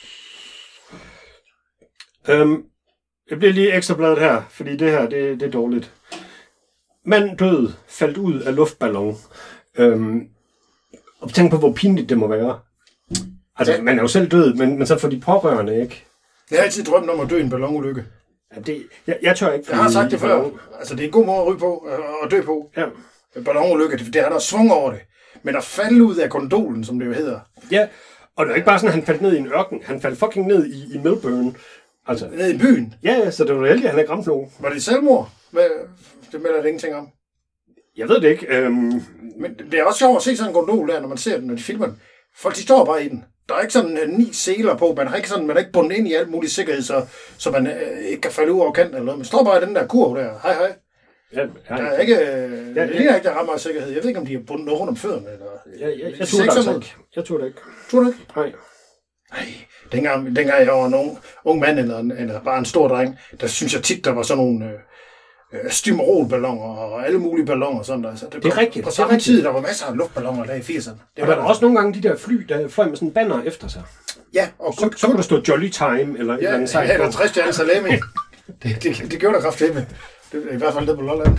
Øhm, jeg bliver lige ekstrabladet her, fordi det her, det, det er dårligt. Mand død, faldt ud af luftballon. Øhm, og tænk på, hvor pinligt det må være. Altså, ja. Man er jo selv død, men, men så får de pårørende, ikke? Jeg har altid drømt om at dø i en ballonulykke. Ja, det, jeg, jeg tør ikke. Jeg har sagt det før. Altså, det er en god måde at ryge på og dø på. Ja. Ballonulykke, det, det er der svung over det. Men at falde ud af gondolen, som det jo hedder. Ja, og det er ikke bare sådan, at han faldt ned i en ørken. Han faldt fucking ned i, i Melbourne. Altså, ned i byen? Ja, ja, så det var heldigt, at han ikke ramte nogen. Var det selvmord? Hvad, det melder det ingenting om. Jeg ved det ikke. Øhm... Men det er også sjovt at se sådan en gondol der, når man ser den, når de filmer den. Folk, de står bare i den. Der er ikke sådan uh, ni seler på. Man har ikke sådan, man er ikke bundet ind i alt mulig sikkerhed, så, så man uh, ikke kan falde ud over kanten eller noget. Man står bare i den der kurv der. Hej, hej. Ja, der er ikke, uh, ja, det ligner ikke, der rammer af sikkerhed. Jeg ved ikke, om de har bundet noget rundt om fødderne. Eller, ja, ja, jeg, jeg tror det altså ikke. Jeg tror det ikke. Tror du ikke? Nej. Nej, dengang, dengang jeg var en ung, ung mand eller, eller bare en stor dreng, der synes jeg tit, der var sådan nogle øh, Stimorol-balloner og alle mulige balloner. Sådan der. Så det, det er rigtigt. På samme tid, der var masser af luftballoner der i firserne. Det og var der var også nogle gange de der fly, der fløj med sådan en banner efter sig. Ja, og så, så kunne der stå Jolly Time eller ja, et eller andet sejt. Ja, eller tres stjerner salami. det, det, det gjorde der kraftedeme. Det er i hvert fald det på Lolland.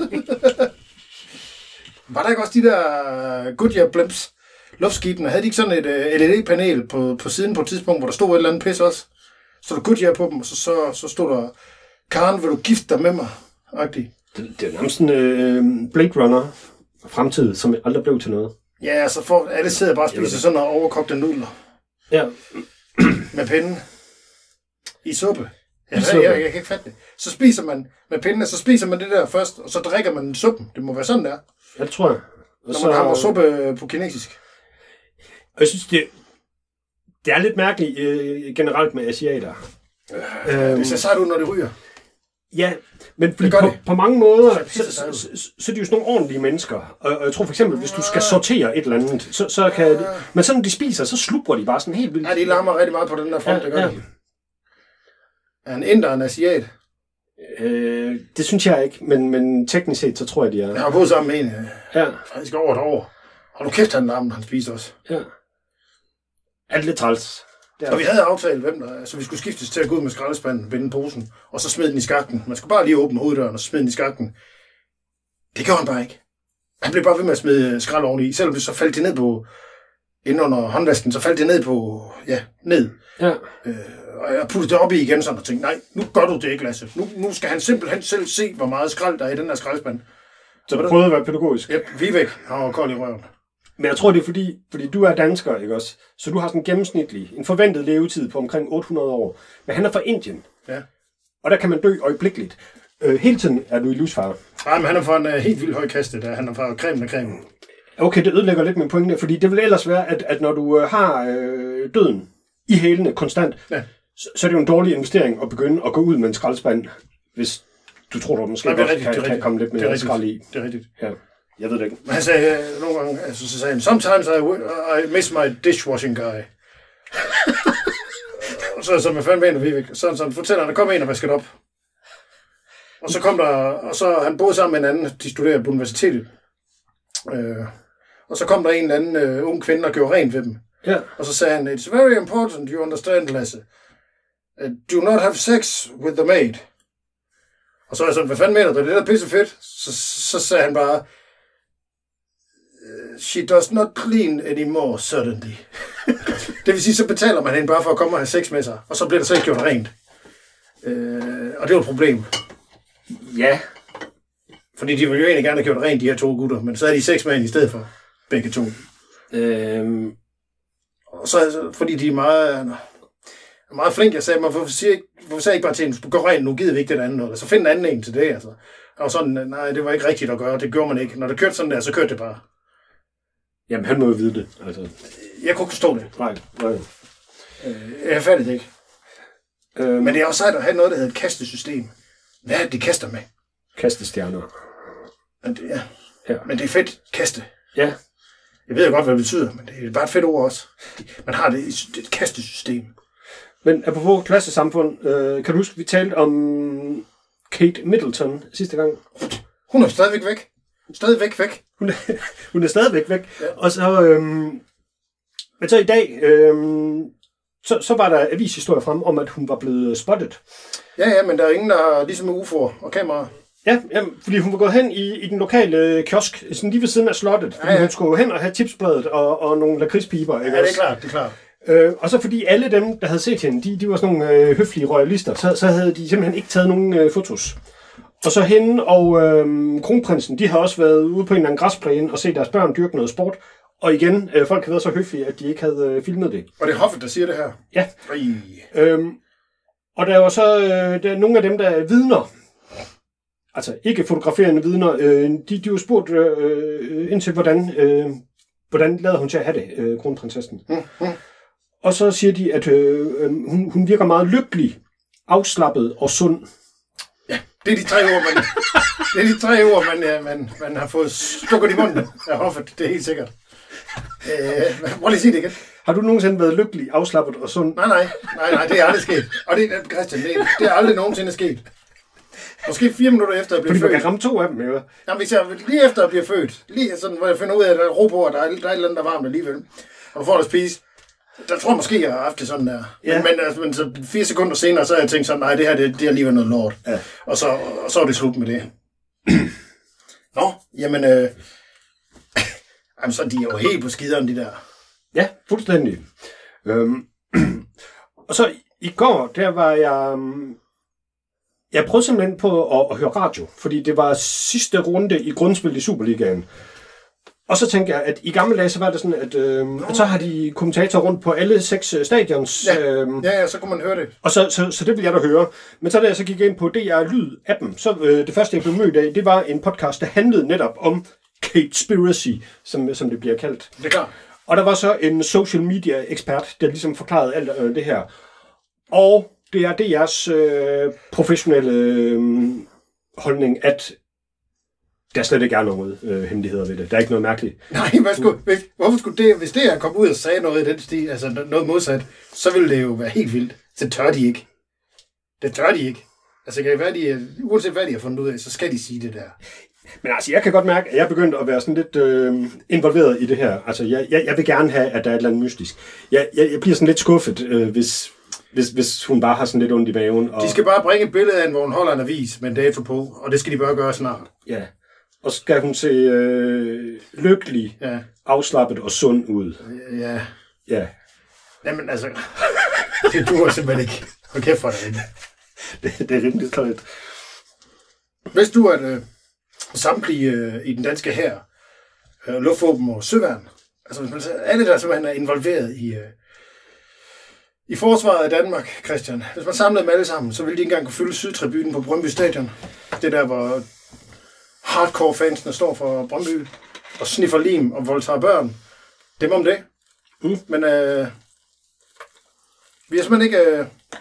Var der ikke også de der Goodyear blimps? Luftskibene, havde de ikke sådan et uh, L E D-panel på, på siden på et tidspunkt, hvor der stod et eller andet pis også? Så der Goodyear på dem, og så, så, så stod der, Karen, vil du gifte dig med mig? Agtig. Det, det er nærmest en uh, Blade Runner fremtid, som aldrig blev til noget. Ja, altså for alle sidder bare og spiser sådan noget overkogte nudler. Ja. Med pinden. I suppe. Jeg, jeg, jeg, jeg kan ikke fatte det. Så spiser man med pinden, så spiser man det der først, og så drikker man suppen. Det må være sådan der. Ja, det tror jeg. Og når man har suppe på kinesisk. Og jeg synes, det, det er lidt mærkeligt øh, generelt med asiater. Øh, øhm, det ser sejt ud, når det ryger. Ja, men på, på, på mange måder, så, så, så, så, så er de jo sådan nogle ordentlige mennesker. Og, og jeg tror for eksempel, hvis du skal sortere et eller andet, så, så kan de, men sådan når de spiser, så slubrer de bare sådan helt vildt. Ja, de larmer rigtig meget på den der front, ja, det gør ja. de. Er en inder en asiat? Øh, det synes jeg ikke, men, men teknisk set, så tror jeg, de er. Jeg har boet sammen med en, ja. faktisk over et år. Og nu kæft, han larmen, han spiser også. Ja. Er det lidt træls? Det og vi havde aftalt, hvem der, så vi skulle skiftes til at gå ud med skraldespanden, vende posen, og så smide den i skakten. Man skulle bare lige åbne hoveddøren og smide den i skakten. Det gjorde han bare ikke. Han blev bare ved med at smide skrald oveni, selvom det så faldt det ned på, inden under håndvasken, så faldt det ned på, ja, ned. Ja. Øh, og jeg puttede det op i igen sådan og tænkte, nej, nu gør du det ikke, Lasse. Nu, nu skal han simpelthen selv se, hvor meget skrald der er i den her skraldespand. Så du prøvede at være pædagogisk? Ja, Vivek, han var kold i røven. Men jeg tror, det er fordi, fordi du er dansker, ikke også? Så du har sådan en gennemsnitlig, en forventet levetid på omkring otte hundrede år. Men han er fra Indien. Ja. Og der kan man dø øjeblikkeligt. Øh, hele tiden er du i livsfare. Nej, men han er fra en uh, helt vildt høj kaste, der han er fra cremen af cremen. Okay, det ødelægger lidt min pointe, fordi det vil ellers være, at, at når du øh, har øh, døden i hælene konstant, ja. så, så er det jo en dårlig investering at begynde at gå ud med en skraldespand, hvis du tror, du måske Nej, godt rigtigt, kan, kan komme lidt mere skrald i. Det er rigtigt. Ja. Jeg ved det ikke. Men han sagde øh, nogle gange, altså, så sagde han, sometimes I, I miss my dishwashing guy. så så med fanden med en af Vivek. Så sådan, fortæller han, der kom en og vaskede op. Og så kom der, og så han boede sammen med en anden, de studerede på universitetet. Øh, og så kom der en eller anden øh, ung kvinde og gjorde rent ved dem. Ja. Og så sagde han, it's very important, you understand, Lasse. Uh, do not have sex with the maid. Og så er jeg sådan, hvad fanden mener du, det er da pisse fedt. Så, så sagde han bare, she does not clean anymore, suddenly. Det vil sige, så betaler man hende bare for at komme og have sex med sig, og så bliver der så ikke gjort rent. Øh, og det var et problem. Ja. Fordi de ville jo egentlig gerne have gjort rent, de her to gutter, men så er de seks mænd i stedet for begge to. Øhm. Og så altså, fordi de er meget, meget flinke, jeg sagde mig, hvorfor siger jeg, hvorfor siger jeg ikke bare til dem, gå rent, nu gider vi ikke det andet noget, så find en anden en til det, altså. Og sådan, nej, det var ikke rigtigt at gøre, det gjorde man ikke. Når det kørte sådan der, så kørte det bare. Jamen, han må jo vide det, altså. Jeg kunne ikke forstå det. Nej, nej. Øh, jeg fattede det ikke. Øhm. Men det er også sejt at have noget, der hedder et kastesystem. Hvad er det, de kaster med? Kastestjerner. Men det, ja. Ja. Men det er fedt, kaste. Ja. Jeg ved jo godt, hvad det betyder, men det er bare et fedt ord også. Man har det, det et kastesystem. Men apropos klassesamfund, øh, kan du huske, vi talte om Kate Middleton sidste gang? Hun er stadigvæk væk. Stadigvæk væk. Hun er, hun er stadigvæk væk. Ja. Og så, øhm, men så i dag, øhm, så, så var der avishistorier frem om, at hun var blevet spottet. Ja, ja, men der er ingen, der er ligesom U F O'er og kameraer. Ja, jamen, fordi hun var gået hen i, i den lokale kiosk, sådan lige ved siden af slottet. Fordi ja, ja. Hun skulle hen og have tipsbladet og, og nogle lakridspiber. Ja, det er klart, det er klart. Øh, og så fordi alle dem, der havde set hende, de, de var sådan nogle øh, høflige royalister, så, så havde de simpelthen ikke taget nogen øh, fotos. Og så hende og øh, kronprinsen, de har også været ude på en eller anden græsplæne og set deres børn dyrke noget sport. Og igen, øh, folk har været så høflige, at de ikke havde øh, filmet det. Og det er hoffet, der siger det her? Ja. Øhm, og der var så øh, der er nogle af dem, der er vidner. Altså ikke fotograferende vidner. Øh, de, de var spurgt øh, ind til, hvordan, øh, hvordan lader hun til at have det, øh, kronprinsessen. mm, mm. Og så siger de, at øh, øh, hun, hun virker meget lykkelig, afslappet og sund. Ja, det er de tre ord, man, det er de tre ord, man, ja, man, man har fået stukket i munden af hoffet. Det er helt sikkert. Øh, prøv lige at sige det igen. Har du nogensinde været lykkelig, afslappet og sund? Nej, nej, nej, nej, det er aldrig sket. Og det er Christian, det, det er aldrig nogensinde sket. Måske fire minutter efter at blive født. Fordi man født. kan ramme to af dem, jo. Jamen, hvis jeg lige efter at blive født, lige sådan, hvor jeg finder ud af, at der er ro på, og der er, der er et eller andet, der er varmt alligevel, og du får det at spise, der tror jeg måske, jeg har haft det sådan der. Ja. Men, men, altså, men så fire sekunder senere, så har jeg tænkt sådan, nej, det her, det, det er alligevel noget lort. Ja. Og, så, og så er det slut med det. Nå, jamen, øh, jamen, så er de jo helt på skideren, de der. Ja, fuldstændig. Øhm, og så i går, der var jeg... Jeg prøvede simpelthen på at, at høre radio, fordi det var sidste runde i grundspil i Superligaen. Og så tænkte jeg, at i gamle dage, så var det sådan, at, øh, at så har de kommentatorer rundt på alle seks stadions. Ja, øh, ja, ja, så kunne man høre det. Og så, så, så det ville jeg da høre. Men så da jeg så gik ind på D R Lyd-appen, så øh, det første, jeg blev mødt af, det var en podcast, der handlede netop om Katespiracy, som, som det bliver kaldt. Det er klart. Og der var så en social media ekspert, der ligesom forklarede alt øh, det her. Og det er D R's øh, professionelle øh, holdning, at der slet ikke er noget øh, hemmeligheder ved det. Der er ikke noget mærkeligt. Nej, hvad skulle, hvis, hvorfor skulle det, hvis det her kom ud og sagde noget i den stil, altså noget modsat, så ville det jo være helt vildt. Så tør de ikke. Det tør de ikke. Altså, kan det være, de, uanset hvad de har fundet ud af, så skal de sige det der. Men altså, jeg kan godt mærke, at jeg er begyndt at være sådan lidt øh, involveret i det her. Altså, jeg, jeg, jeg vil gerne have, at der er et eller andet mystisk. Jeg, jeg, jeg bliver sådan lidt skuffet, øh, hvis... Hvis, hvis hun bare har sådan lidt ondt i maven. Og... De skal bare bringe et billede af, hvor hun holder en avis med en dato på, og det skal de bare gøre snart. Ja, og så skal hun se øh, lykkelig, ja. Afslappet og sund ud. Ja. Ja. Jamen altså, det duer simpelthen ikke. Hold kæft for dig. det, det er rimelig tøjt. Hvis du at øh, samtlige øh, i den danske hær, øh, luftvåben og søværn, altså alle der simpelthen er involveret i... Øh, I forsvaret af Danmark, Christian, hvis man samlede dem alle sammen, så ville de ikke engang kunne fylde Sydtribunen på Brøndby Stadion. Det der, hvor hardcore fansene står for Brøndby og sniffer lim og voldtager børn. Dem om det. Mm. Men øh, vi har simpelthen ikke, øh,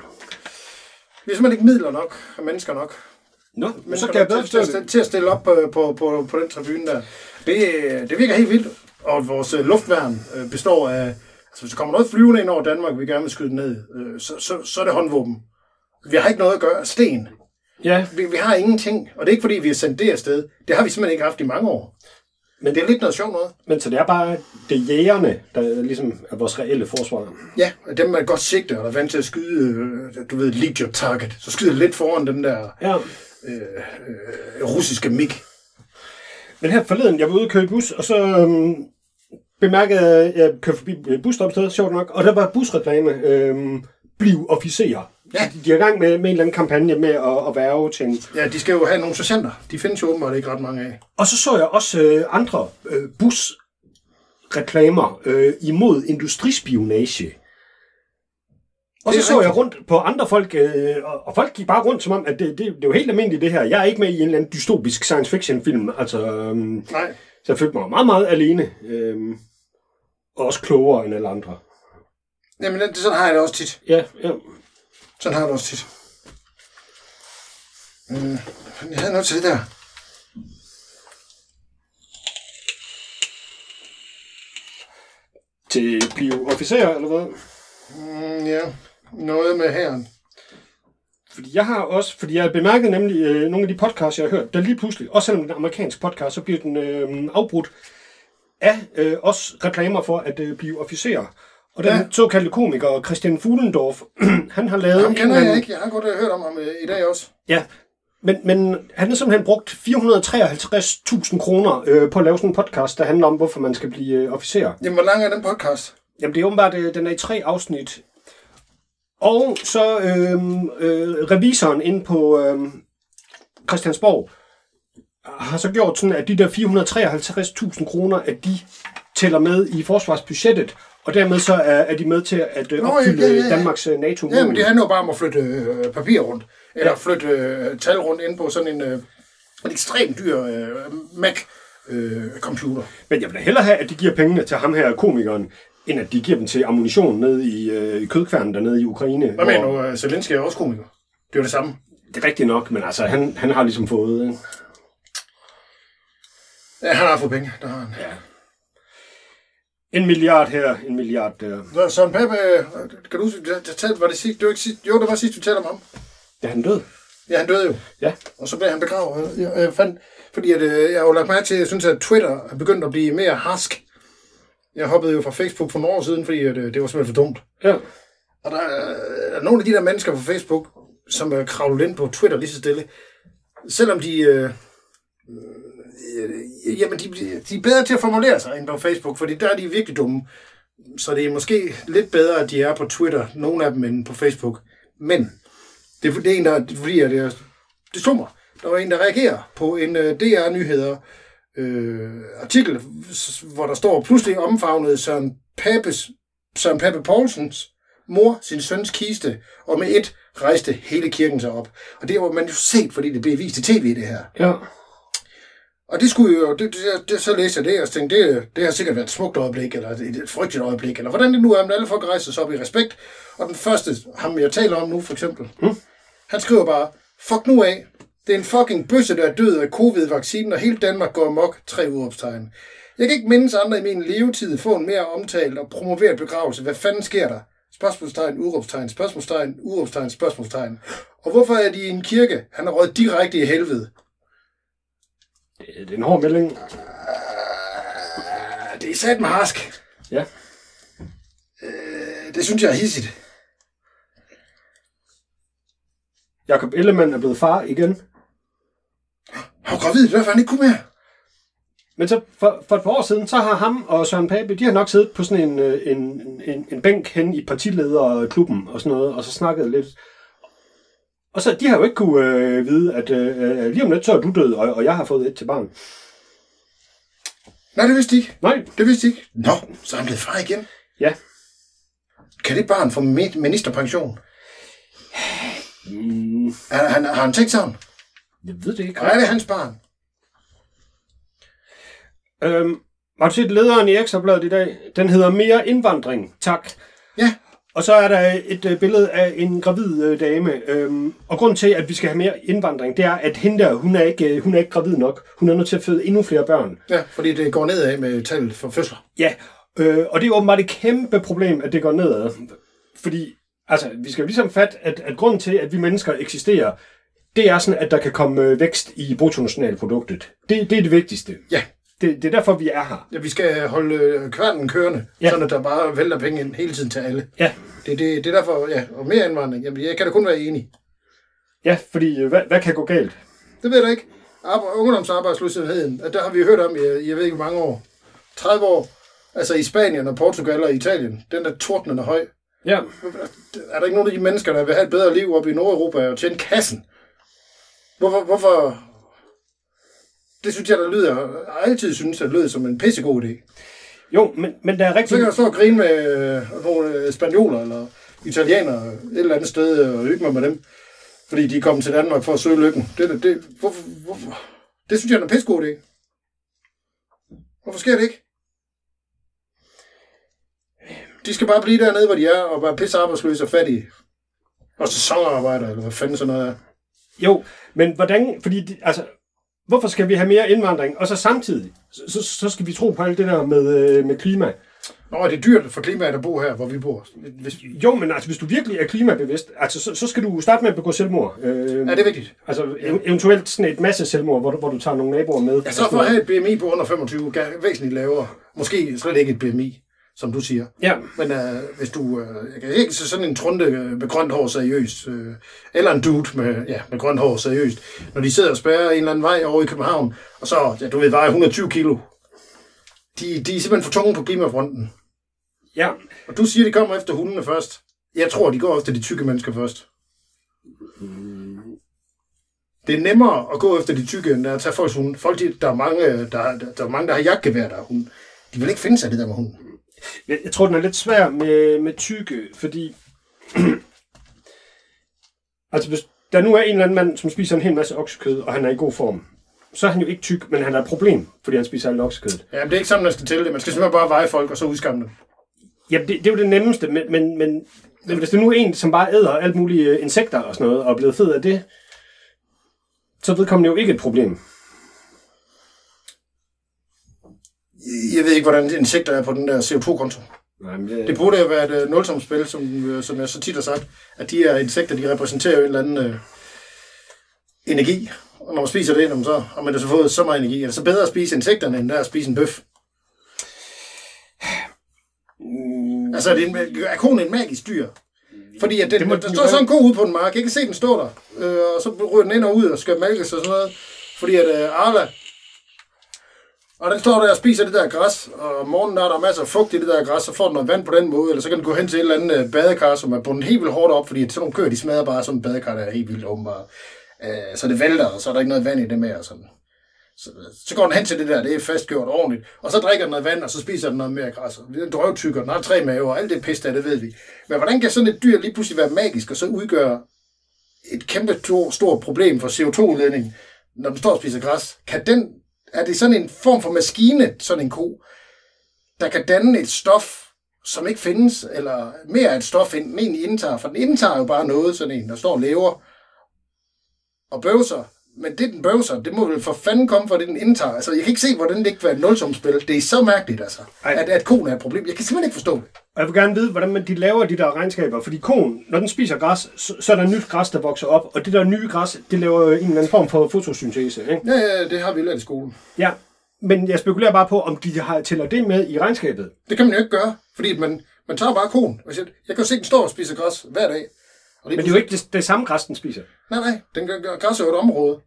vi har simpelthen ikke midler nok og mennesker nok. Nå, men så kan jeg bedre til, til, til at stille op på, på, på, på den tribune der. Det, det virker helt vildt, og vores luftværn består af... Så hvis der kommer noget flyvende ind over Danmark, vi gerne vil skyde ned, øh, så, så, så er det håndvåben. Vi har ikke noget at gøre. Sten. Ja. Vi, vi har ingenting. Og det er ikke, fordi vi har sendt det afsted. Det har vi simpelthen ikke haft i mange år. Men det er lidt noget sjovt noget. Men så det er bare det jægerne, der ligesom er vores reelle forsvar. Ja, dem er godt sigte, og der er vant til at skyde, øh, du ved, lead your target. Så skyder lidt foran den der ja. øh, øh, russiske mig. Men her forleden, jeg var ude og køre i bus, og så... Øhm bemærkede, jeg kørte forbi busstopstedet, sjovt nok, og der var busreklame, øhm, bliv officer. Ja. De, de er i gang med, med en eller anden kampagne med at, at værve til en... Ja, de skal jo have nogle sergeanter. De findes jo åbenbart ikke ret mange af. Og så så jeg også øh, andre øh, busreklamer øh, imod industrispionage. Og så så jeg rundt på andre folk, øh, og folk gik bare rundt som om, at det, det, det er jo helt almindeligt det her. Jeg er ikke med i en eller anden dystopisk science fiction film, altså... Øh, Nej. Så jeg følte mig meget, meget alene. Øh, og også klogere end alle andre. Jamen, det, sådan har jeg det også tit. Ja, ja. Sådan har jeg det også tit. Mm, jeg havde noget til det der. Til at blive officer, eller hvad? Mm, ja, noget med hæren. Fordi jeg har også, fordi jeg bemærkede nemlig øh, nogle af de podcasts, jeg har hørt, der lige pludselig, også selvom det er en amerikansk podcast, så bliver den øh, afbrudt af øh, også reklamer for at øh, blive officer. Og den ja. såkaldte komiker Christian Fuhlendorf, han har lavet... Ham kender jeg ikke, jeg har godt hørt om ham øh, i dag også. Ja, men, men han har simpelthen brugt fire hundrede og treoghalvtreds tusind kroner øh, på at lave sådan en podcast, der handler om, hvorfor man skal blive øh, officer. Jamen, hvor lang er den podcast? Jamen, det er åbenbart, øh, den er i tre afsnit. Og så øh, øh, revisoren inde på øh, Christiansborg har så gjort sådan, at de der fire hundrede og treoghalvtreds tusind kroner, at de tæller med i forsvarsbudgettet, og dermed så er, er de med til at øh, opfylde Nå, ja, ja, ja. Danmarks øh, NATO-mål. Ja, men det handler jo bare om at flytte øh, papir rundt, eller ja. flytte øh, tal rundt ind på sådan en, øh, en ekstremt dyr øh, Mac-computer. Øh, men jeg vil da hellere have, at de giver pengene til ham her, komikeren, end at de giver dem til ammunition nede i, øh, i kødkværnen dernede i Ukraine. Hvad mener du? Uh, Zelensky er også komiker. Det er jo det samme. Det er rigtigt nok, men altså, han, han har ligesom fået... Øh... Ja, han har fået penge. Der har han. Ja. En milliard her, en milliard der. Så Søren Pape, kan du huske, var det sidst, det var ikke sidst, jo, det var sidst, du talte om ham. Ja, han død. Ja, han døde jo. Ja. Og så blev han begravet. Jeg, jeg fandt, fordi at, jeg har jo lagt mærke til, at jeg synes, at Twitter er begyndt at blive mere harsk. Jeg hoppede jo fra Facebook for nogle år siden, fordi at, det var simpelthen for dumt. Ja. Og der er, er nogle af de der mennesker på Facebook, som er kravlet ind på Twitter lige så stille. Selvom de... Øh, øh, jamen, de, de er bedre til at formulere sig end på Facebook, fordi der er de virkelig dumme. Så det er måske lidt bedre, at de er på Twitter, nogle af dem, end på Facebook. Men det er, det er en, der... Det er fordi, at det, det slog mig. Der var en, der reagerer på en uh, D R-nyheder øh, artikel, hvor der står, pludselig omfavnede Søren Papes, Søren Pape Poulsens mor sin søns kiste, og med et rejste hele kirken sig op. Og det var man jo set, fordi det blev vist i tv, det her. Ja. Og det skulle jo, det, det, det, så læste jeg det, og tænkte, det, det har sikkert været et smukt øjeblik, eller et, et frygteligt øjeblik, eller hvordan det nu er, men alle folk rejser sig op i respekt. Og den første, ham jeg taler om nu, for eksempel, mm. han skriver bare, fuck nu af, det er en fucking bøsse, der er død af covid-vaccinen, og hele Danmark går amok, tre udråbstegn. Jeg kan ikke mindes andre i min levetid få en mere omtalt og promoveret begravelse. Hvad fanden sker der? Spørgsmålstegn, udråbstegn, spørgsmålstegn, udråbstegn, spørgsmålstegn. Og hvorfor er de i en kirke? Han er røget direkte i helvede. Det er en hård melding. Uh, det er sat med harsk. Ja. Uh, det synes jeg er hissigt. Jakob Ellemann er blevet far igen. Han er gravid, det er derfor han ikke kunne mere. Men så for, for et par år siden, så har ham og Søren Pape, de har nok siddet på sådan en, en, en, en bænk hen i partilederklubben og sådan noget, og så snakket lidt. Og så de har jo ikke kunne øh, vide, at øh, lige om lidt, så er du død, og, og jeg har fået et til barn. Nej, det vidste de ikke. Nej. Det vidste de ikke. Nå, så er han blevet far igen. Ja. Kan det barn få ministerpension? Mm. Har han, har han tænkt sådan? Jeg ved det ikke. Og er det hans barn? Øhm, har du set lederen i Ekstrabladet i dag? Den hedder Mere indvandring, tak. Ja. Og så er der et øh, billede af en gravid øh, dame. Øhm, og grund til, at vi skal have mere indvandring, det er, at hende der, hun er ikke, øh, hun er ikke gravid nok. Hun er nødt til at føde endnu flere børn. Ja, fordi det går nedad med tallet for fødsler. Ja, øh, og det er åbenbart et kæmpe problem, at det går nedad. Fordi, altså, vi skal jo ligesom fatte, at, at grunden til, at vi mennesker eksisterer, det er sådan, at der kan komme øh, vækst i bruttonationalproduktet. Det, det er det vigtigste. Ja. Det, det er derfor, vi er her. Ja, vi skal holde kværnen kørende, ja. Sådan at der bare vælter penge ind hele tiden til alle. Ja. Det, det, det er derfor, ja, og mere indvandring. Jamen, jeg kan da kun være enig. Ja, fordi hvad, hvad kan gå galt? Det ved jeg ikke. Arbe- ungdomsarbejdsløsheden, der har vi hørt om i, jeg ved ikke, mange år. tredive år. Altså i Spanien og Portugal og Italien. Den er tordnende høj. Ja. Er der ikke nogen af de mennesker, der vil have et bedre liv oppe i Nordeuropa og tjene kassen? Hvorfor, hvorfor? Det synes jeg, der lyder, jeg altid synes, at det lyder som en pissegod idé. Jo, men, men der er rigtig... Så kan jeg stå og grine med øh, nogle spanioler eller italienere et eller andet sted og hygge mig med dem, fordi de er kommet til Danmark for at søge lykken. Det, det, hvorfor, hvorfor? Det synes jeg er en pissegod idé. Hvorfor sker det ikke? De skal bare blive dernede, hvor de er, og bare pisse arbejdsløse og fattige. Og sæsonarbejder, eller hvad fanden sådan noget er. Jo, men hvordan... Fordi, de, altså, hvorfor skal vi have mere indvandring? Og så samtidig, så, så skal vi tro på alt det der med, med klima. Nå, er det dyrt for klimaet at bo her, hvor vi bor? Hvis... Jo, men altså, hvis du virkelig er klimabevidst, altså, så, så skal du starte med at begå selvmord. Øh, ja, det er vigtigt. Altså, ev- eventuelt sådan et masse selvmord, hvor du, hvor du tager nogle naboer med. Ja, så for at have et B M I på under femogtyve, væsentligt lavere. Måske slet ikke et B M I, som du siger. Ja. Men øh, hvis du... Øh, jeg kan ikke se sådan en trunde med grønt hår seriøst, øh, eller en dude med, ja, med grønt hår seriøst, når de sidder og spærrer en eller anden vej over i København, og så, ja, du ved, vejer et hundrede og tyve kilo. De, de er simpelthen for tunge på klimafronten. Ja. Og du siger, de kommer efter hundene først. Jeg tror, de går efter de tykke mennesker først. Mm. Det er nemmere at gå efter de tykke, end at tage folks hunde. Folk, der er mange, der, der, der, er mange, der har jagtgevær, der er hunde. De vil ikke finde sig det der med hunden. Jeg, jeg tror, den er lidt svær med, med tykke, fordi... altså, hvis der nu er en eller anden mand, som spiser en hel masse oksekød, og han er i god form, så er han jo ikke tyk, men han har et problem, fordi han spiser alt oksekød. Ja, men det er ikke sådan, man skal til det. Man skal simpelthen bare veje folk, og så udskamme dem. Jamen, det, det er jo det nemmeste, men, men, men, men hvis det nu er en, som bare æder alt mulige insekter og sådan noget, og er blevet fed af det, så vedkommende jo ikke et problem. Jeg ved ikke, hvordan insekter er på den der C O to konto. Nej, men det... det burde jo være et nulsumsspil, som, som jeg så tit har sagt, at de her insekter, de repræsenterer jo en eller anden øh, energi. Og når man spiser det, så har man da så fået så meget energi. Er det så bedre at spise insekterne, end der at spise en bøf? Mm. Altså, er, det en, er konen en magisk dyr? Fordi at det, det må, der står sådan en ko ude på en mark. Jeg kan se, den står der. Øh, og så ryger den ind og ud og skal malkes og sådan noget. Fordi at øh, Arla... Og den står der og spiser det der græs, og om morgenen der er der masser af fugt i det der græs, så får den noget vand på den måde, eller så kan den gå hen til et eller andet badekar, som er bundet helt vildt hårdt op, fordi sådan nogle køer, de smadrer bare sådan en badekar, der er helt vildt åbenbart. Øh, så det vælter, og så er der ikke noget vand i det mere. Sådan. Så, så går den hen til det der, det er fastgjort ordentligt, og så drikker den noget vand, og så spiser den noget mere græs. Den drøvtykker, den har tre maver, og alt det pis der, det ved vi. Men hvordan kan sådan et dyr lige pludselig være magisk, og så udgøre et kæmpe stort problem for C O to udledning, når den står og spiser græs? Kan den Er det sådan en form for maskine, sådan en ko, der kan danne et stof, som ikke findes, eller mere et stof, end den egentlig indtager? For den indtager jo bare noget, sådan en, der står og lever og bøvser. Men det, den bøvser, det må vel for fanden komme fra det, den indtager. Altså, jeg kan ikke se, hvordan det ikke kan være et nulsumsspil. Det er så mærkeligt, altså, at, at koen er et problem. Jeg kan simpelthen ikke forstå det. Og jeg vil gerne vide, hvordan man, de laver de der regnskaber. Fordi koen, når den spiser græs, så, så er der nyt græs, der vokser op. Og det der nye græs, det laver en eller anden form for fotosyntese. Ikke? Ja, ja, det har vi lært i skolen. Ja, men jeg spekulerer bare på, om de har tæller det med i regnskabet. Det kan man jo ikke gøre, fordi man, man tager bare koen. Jeg, jeg kan jo se, den står og spiser græs hver dag. Og men det er jo ikke det, det samme græs, den spiser. Nej, nej, den græsser jo et område.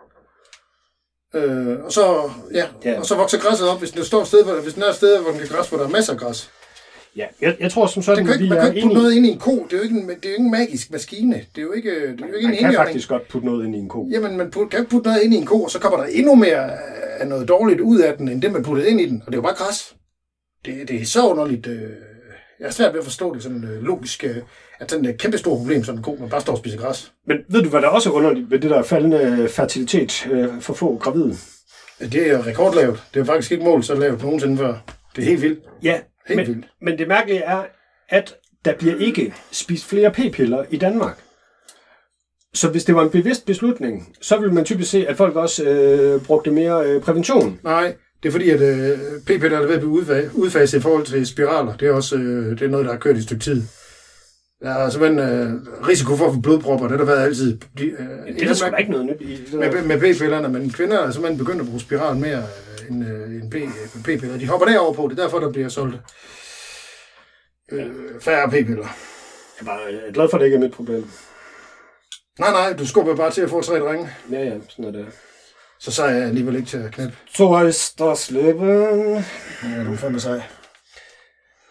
Øh, og, så, ja, ja. og så vokser græsset op, hvis den står et sted, hvor, hvis den er et sted, hvor den kan græs, hvor der er masser af græs. Ja, jeg, jeg tror som sådan, at vi man kan ikke putte noget ind i en ko. Det er jo ikke en, det er jo ikke en magisk maskine. Det er jo ikke, det er jo ikke man en indjørning. Man kan faktisk godt putte noget ind i en ko. Jamen, man putte, kan ikke putte noget ind i en ko, og så kommer der endnu mere af noget dårligt ud af den, end det, man puttede ind i den. Og det er jo bare græs. Det, det er så underligt. Øh, jeg er svært ved at forstå det sådan øh, logisk, øh, at sådan et kæmpe stort problem, sådan en ko, man bare står og spiser græs. Men ved du, hvad der også er underligt ved det der faldende fertilitet øh, for få gravide? Det er rekordlavt. Det er faktisk ikke målt så lavt nogensinde før. Det er helt vildt. Ja, helt men, vildt. Men det mærkelige er, at der bliver ikke spist flere p-piller i Danmark. Så hvis det var en bevidst beslutning, så ville man typisk se, at folk også øh, brugte mere øh, prævention. Nej, det er fordi, at øh, p-piller er ved at blive udfaset i forhold til spiraler. Det er også øh, det er noget, der har kørt i et stykke tid. Der er simpelthen øh, risiko for at få blodpropper, det har der været altid. De, øh, ja, det er der sgu da ikke noget nyt i. Med, med p-pillerne, men kvinder er simpelthen begyndt at bruge spiral mere øh, end, øh, end p-piller. De hopper derover på, det er derfor, der bliver solgt øh, færre p-piller. Jeg er glad for, at det ikke er mit problem. Nej, nej, du skubber bare til at få tre drenge. Ja, ja, sådan er det. Så så er jeg alligevel ikke til at knæppe. Så er der slæben. Ja, du er fandme sej.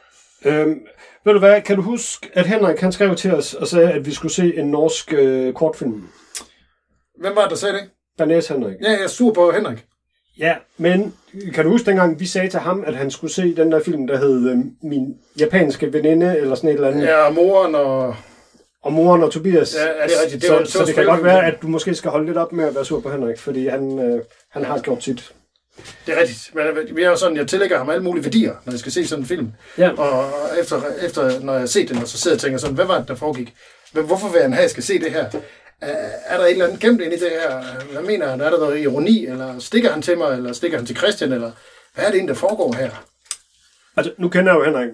Øhm, ved du hvad, kan du huske, at Henrik han skrev til os og sagde, at vi skulle se en norsk øh, kortfilm? Hvem var det, der sagde det? Bernays Henrik. Ja, jeg er sur på Henrik. Ja, men kan du huske dengang, vi sagde til ham, at han skulle se den der film, der hed øh, Min japanske veninde, eller sådan et eller andet? Ja, moren og... Og moren og Tobias. Ja, er det rigtigt? Det så var, det så var det kan godt være, at du måske skal holde lidt op med at være sur på Henrik, fordi han, øh, han ja. har gjort sit. Det er rigtigt. Men vi er jo sådan, jeg tillægger ham alle mulige værdier, når jeg skal se sådan en film. Ja. Og efter, efter når jeg har set den, og så sidder jeg og tænker sådan, hvad var det, der foregik? Hvorfor vil han have, at jeg skal se det her? Er der et eller andet gemt ind i det her? Hvad mener han? Er der noget ironi? Eller stikker han til mig? Eller stikker han til Christian? Eller hvad er det egentlig, der foregår her? Altså, nu kender jeg jo Henrik,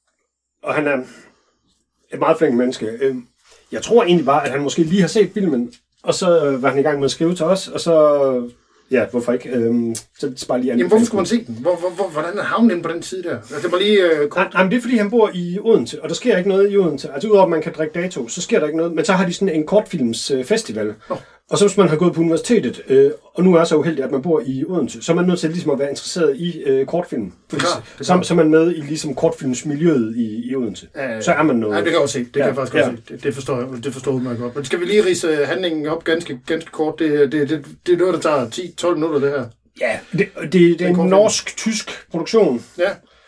og han er et meget flink menneske. Jeg tror egentlig bare, at han måske lige har set filmen, og så var han i gang med at skrive til os, og så... Ja, hvorfor ikke? Øhm, så bare lige Jamen, hvorfor skulle man se den? Hvor, hvor, hvor, hvordan er havnen inde på den side der? Altså, det var lige øh, kort. Nej, det er fordi, han bor i Odense, og der sker ikke noget i Odense. Altså, udover at man kan drikke dato, så sker der ikke noget. Men så har de sådan en kortfilmsfestival. Oh. Og så hvis man har gået på universitetet, øh, og nu er så uheldig, at man bor i Odense, så er man nødt til ligesom at være interesseret i øh, kortfilm. Fordi så, så er man med i ligesom kortfilmsmiljøet i, i Odense. Ja, så er man noget. Ja, det kan jeg også se. Det ja, kan jeg faktisk ja. også se. Det, det forstår jeg, det forstår jeg godt. Men skal vi lige ridse handlingen op ganske, ganske kort? Det, det, det, det er noget, der tager ti til tolv minutter, det her. Ja, det, det, det er en norsk-tysk produktion. Ja.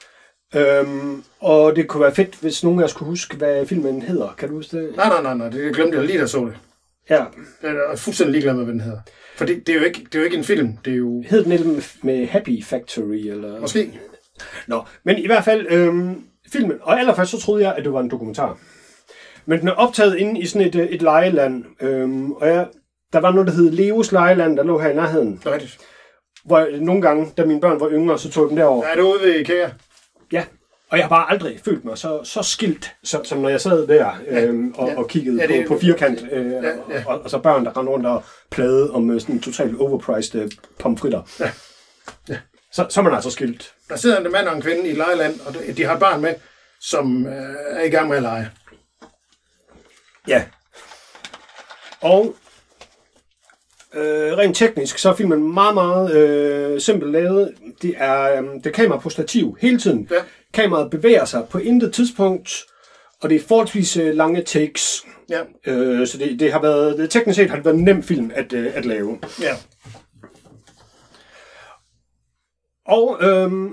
Øhm, og det kunne være fedt, hvis nogen af os kunne huske, hvad filmen hedder. Kan du huske det? Nej, nej, nej, nej. Det glemte jeg lige, der så det. Ja. Jeg er fuldstændig ligeglad med, hvad den hedder. For det, det, er jo ikke, det er jo ikke en film, det er jo... Hed den lidt med, med Happy Factory, eller... Måske. Nå, men i hvert fald, øhm, filmen... Og allerførst så troede jeg, at det var en dokumentar. Men den er optaget inde i sådan et, et lejeland. Øhm, og jeg, der var noget, der hed Leos lejeland, der lå her i nærheden. Rigtigt. Hvor nogle gange, da mine børn var yngre, så tog jeg dem derover. Ja, det er ude ved IKEA. Ja, og jeg har bare aldrig følt mig så, så skilt, som, som når jeg sad der øhm, og, ja. og kiggede ja, det, på, på firkant. Øh, ja, ja. Og, og så børn, der rendte rundt og plagede om sådan totalt overpriced øh, pomfritter. Ja. Ja. Så, så er man altså skilt. Der sidder en mand og en kvinde i et lejeland, og de har et barn med, som øh, er i gang med at lege. Ja. Og øh, rent teknisk, så er filmen meget, meget øh, simpelt lavet. Det er, øh, det er kamera på stativ hele tiden. Ja. Kameraet bevæger sig på intet tidspunkt, og det er forholdsvis øh, lange takes. Ja. Øh, så det, det har været, det, teknisk set har det været en nem film at, øh, at lave. Ja. Og øhm,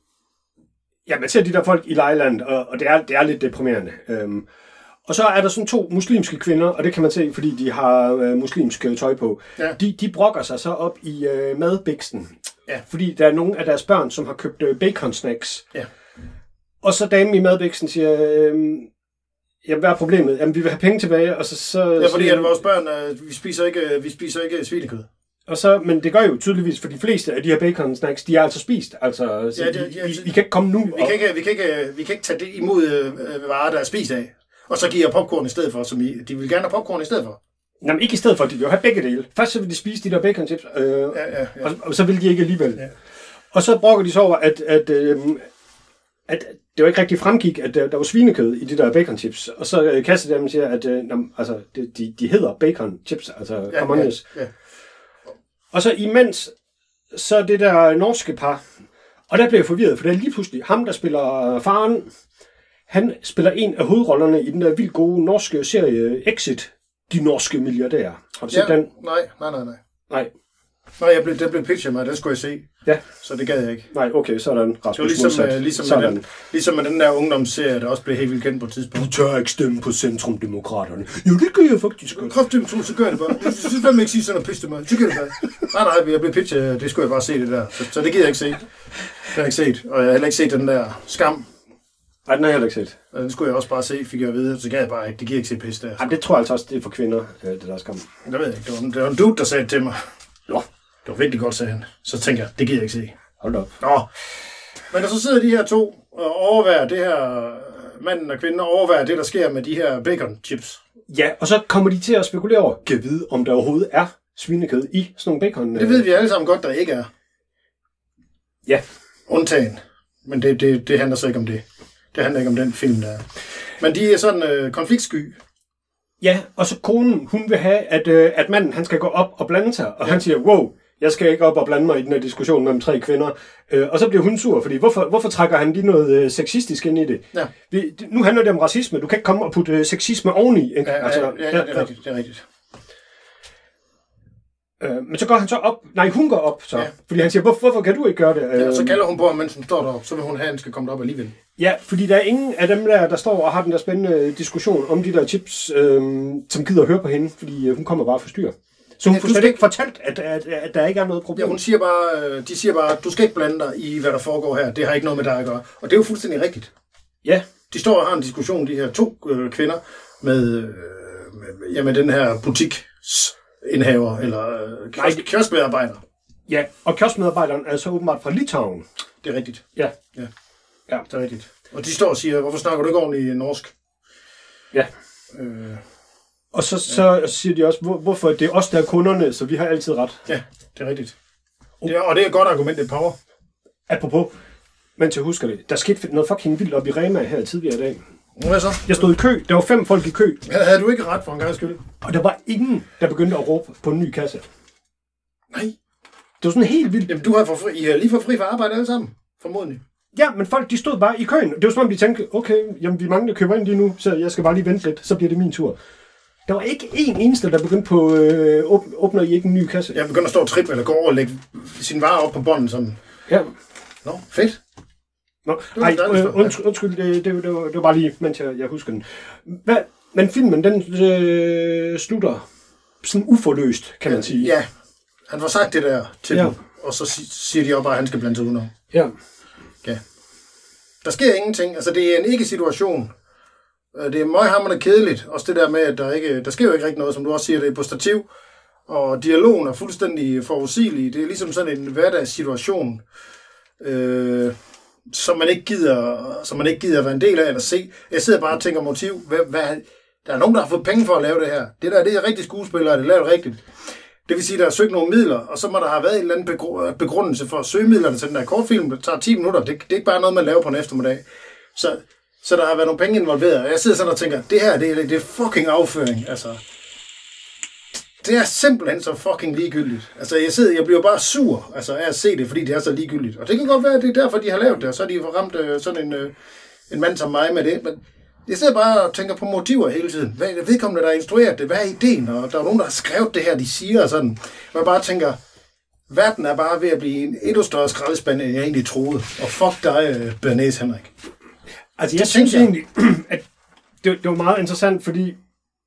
ja, man ser de der folk i lejeland, og, og det, er, det er lidt deprimerende. Øhm, og så er der sådan to muslimske kvinder, og det kan man se, fordi de har øh, muslimsk tøj på. Ja. De, de brokker sig så op i øh, madbiksen, Ja. fordi der er nogle af deres børn, som har købt øh, bacon-snacks. Ja. Og så damen i madbiksen siger, øh, jamen, hvad er problemet? Jamen, vi vil have penge tilbage, og så... så Ja, fordi så, at vores børn, øh, vi spiser ikke, vi spiser ikke svinekød. Og så, men det gør jo tydeligvis, for de fleste af de her bacon-snacks, de er altså spist. Altså, så Ja, de, det- ja, vi, vi kan ikke komme nu. Vi kan ikke, vi kan ikke, vi kan ikke tage det imod øh, varer, der er spist af. Og så giver popcorn i stedet for, som I, de vil gerne have popcorn i stedet for. Jamen, ikke i stedet for, de vil jo have begge dele. Først så vil de spise de der bacon chips, øh, Ja, ja, ja. og, og så vil de ikke alligevel. Ja. Og så brokker de så over, at, at, øh, at det jo ikke rigtig fremgik, at der, der var svinekød i de der bacon chips. Og så øh, kaster dem siger, at øh, jamen, altså, de, de, de hedder bacon chips, altså Ja, come on, ja, yes. ja. Og så imens, så det der norske par, og der blev jeg forvirret, for det er lige pludselig ham, der spiller faren, han spiller en af hovedrollerne i den der vildt gode norske serie Exit, De Norske Milliardærer. Har du set Ja, den? nej, nej, nej, nej. Nej. Nej, jeg blev, det blev pitchet mig, det skulle jeg se. Ja. Så det gad jeg ikke. Nej, okay, sådan. Rasmus Det var ligesom, modsat. øh, ligesom, med Sådan. den, ligesom med den der ungdomsserie, der også blev helt vildt kendt på et tidspunkt. Du tør ikke stemme på Centrumdemokraterne. Jo, det gør jeg faktisk godt. Kraftedeme to, så gør jeg det bare. Jeg synes fandme ikke sige sådan noget pisse til mig. Så gør jeg det bare. Nej, nej, jeg blev pitchet, det skulle jeg bare se det der. Så, så det gider jeg ikke se. Det har jeg ikke set. Og jeg har heller ikke set den der Skam. Nej, den har jeg heller ikke set. Og den skulle jeg også bare se, fik jeg at vide. Så gad jeg bare ikke. Det giver ikke se pisse der. Ej, det tror jeg altså også, det er for kvinder, øh, det der skam. Det ved jeg ikke. Det var, det var en dude, der sagde det til mig. Nå, Det var virkelig godt, sagde han. Så tænker jeg, det gider jeg ikke se. hold op. Nå. Men der så sidder de her to og overværer det her, manden og kvinden overværer det, der sker med de her bacon chips. Ja, og så kommer de til at spekulere over, kan vide, om der overhovedet er svinekød i sådan nogle bacon. Det ved vi alle sammen godt, der ikke er. Ja. Undtagen. Men det, det, det handler så ikke om det. Det handler ikke om den film, der er. Men de er sådan øh, konfliktsky. Ja, og så konen, hun vil have, at, øh, at manden han skal gå op og blande sig, og ja. han siger, wow, jeg skal ikke op og blande mig i den her diskussion mellem tre kvinder. Øh, og så bliver hun sur, fordi hvorfor, hvorfor trækker han lige noget øh, sexistisk ind i det? Ja. Vi, det? Nu handler det om racisme. Du kan ikke komme og putte øh, sexisme oveni. Ikke? Ja, altså, ja, ja, det er rigtigt. Det er rigtigt. Øh, men så går han så op. Nej, hun går op, så. Ja. Fordi han siger, Hvor, hvorfor kan du ikke gøre det? Ja, så kalder hun på ham, mens hun står deroppe. Så vil hun have, at han skal komme op alligevel. Ja, fordi der er ingen af dem der, der står og har den der spændende diskussion om de der chips, øh, som gider at høre på hende, fordi øh, hun kommer bare for styr. Så hun ja, får slet ikke fortalt, at, at, at der ikke er noget problem. Ja, hun siger bare, de siger bare, du skal ikke blande dig i, hvad der foregår her. Det har ikke noget med dig at gøre. Og det er jo fuldstændig rigtigt. Ja. De står og har en diskussion, de her to øh, kvinder, med, øh, med, ja, med den her butiksindhaver, eller øh, kiosk, kioskmedarbejder. Ja, og kioskmedarbejderen er så åbenbart fra Litauen. Det er rigtigt. Ja. Ja, ja. Det er rigtigt. Og de står og siger, hvorfor snakker du ikke ordentligt norsk? Ja. Øh, og så, så ja. siger de også, hvor, hvorfor det er os, der er kunderne, så vi har altid ret. Ja, det er rigtigt. Det er, og det er et godt argument, det er power. Apropos, mens jeg husker det, der skete noget fucking vildt op i Rema her tidligere i dag. Hvad så? Jeg stod i kø, der var fem folk i kø. Ja, havde du ikke ret for en gang skyld? Og der var ingen, der begyndte at råbe på en ny kasse. Nej. Det var sådan helt vildt. Jamen, du har, for fri, I har lige fået fri for arbejde alle sammen, formodentlig. Ja, men folk, de stod bare i køen. Det var som om, de tænkte, okay, jamen, vi mangler køber ind lige nu, så jeg skal bare lige vente lidt, så bliver det min tur. Der var ikke en eneste, der begyndte på, øh, åbner I ikke en ny kasse? Jeg begynder at stå og trippe, eller gå over og lægge sin varer op på bånden sådan. Ja. Nå, fedt. Nå, ej, øh, undskyld, undskyld det, det, det, var, det var bare lige, mens jeg, jeg husker den. Hvad, men filmen, den øh, slutter sådan uforløst, kan man sige. Ja, han får sagt det der til ja. dem, og så siger de også bare, at han skal blande sig udenom. Ja. Ja. Der sker ingenting. Altså, det er en ikke-situation. Det er møghamrende kedeligt. Også det der med, at der ikke, der sker jo ikke rigtig noget, som du også siger, det er på stativ. Og dialogen er fuldstændig forudsigelig. Det er ligesom sådan en hverdagssituation, øh, som man ikke gider, som man ikke gider være en del af eller se. Jeg sidder bare og tænker motiv. Hvad, hvad, der er nogen, der har fået penge for at lave det her. Det der, det er rigtig skuespillere, det laver det rigtigt. Det vil sige, at der er søgt nogle midler, og så må der have været en eller anden begrundelse for at søge midlerne til den der kortfilm. Det tager ti minutter. Det, det er ikke bare noget, man laver på en eftermiddag. Så, så der har været nogle penge involveret. Og jeg sidder sådan og tænker, det her, det er, det er fucking afføring. Altså, det er simpelthen så fucking ligegyldigt. Altså, jeg sidder, jeg bliver bare sur altså, af at se det, fordi det er så ligegyldigt. Og det kan godt være, at det er derfor, de har lavet det, og så har de ramt øh, sådan en, øh, en mand som mig med det. Men jeg sidder bare og tænker på motiver hele tiden. Hvad er det vedkommende, der har instrueret det? Hvad er ideen? Og der er nogen, der har skrevet det her, de siger og sådan. Og jeg bare tænker, verden er bare ved at blive en endnu større skraldespand, end jeg egentlig troede. Og fuck dig, Bernays Henrik. Altså, jeg det synes jeg egentlig, at det, det var meget interessant, fordi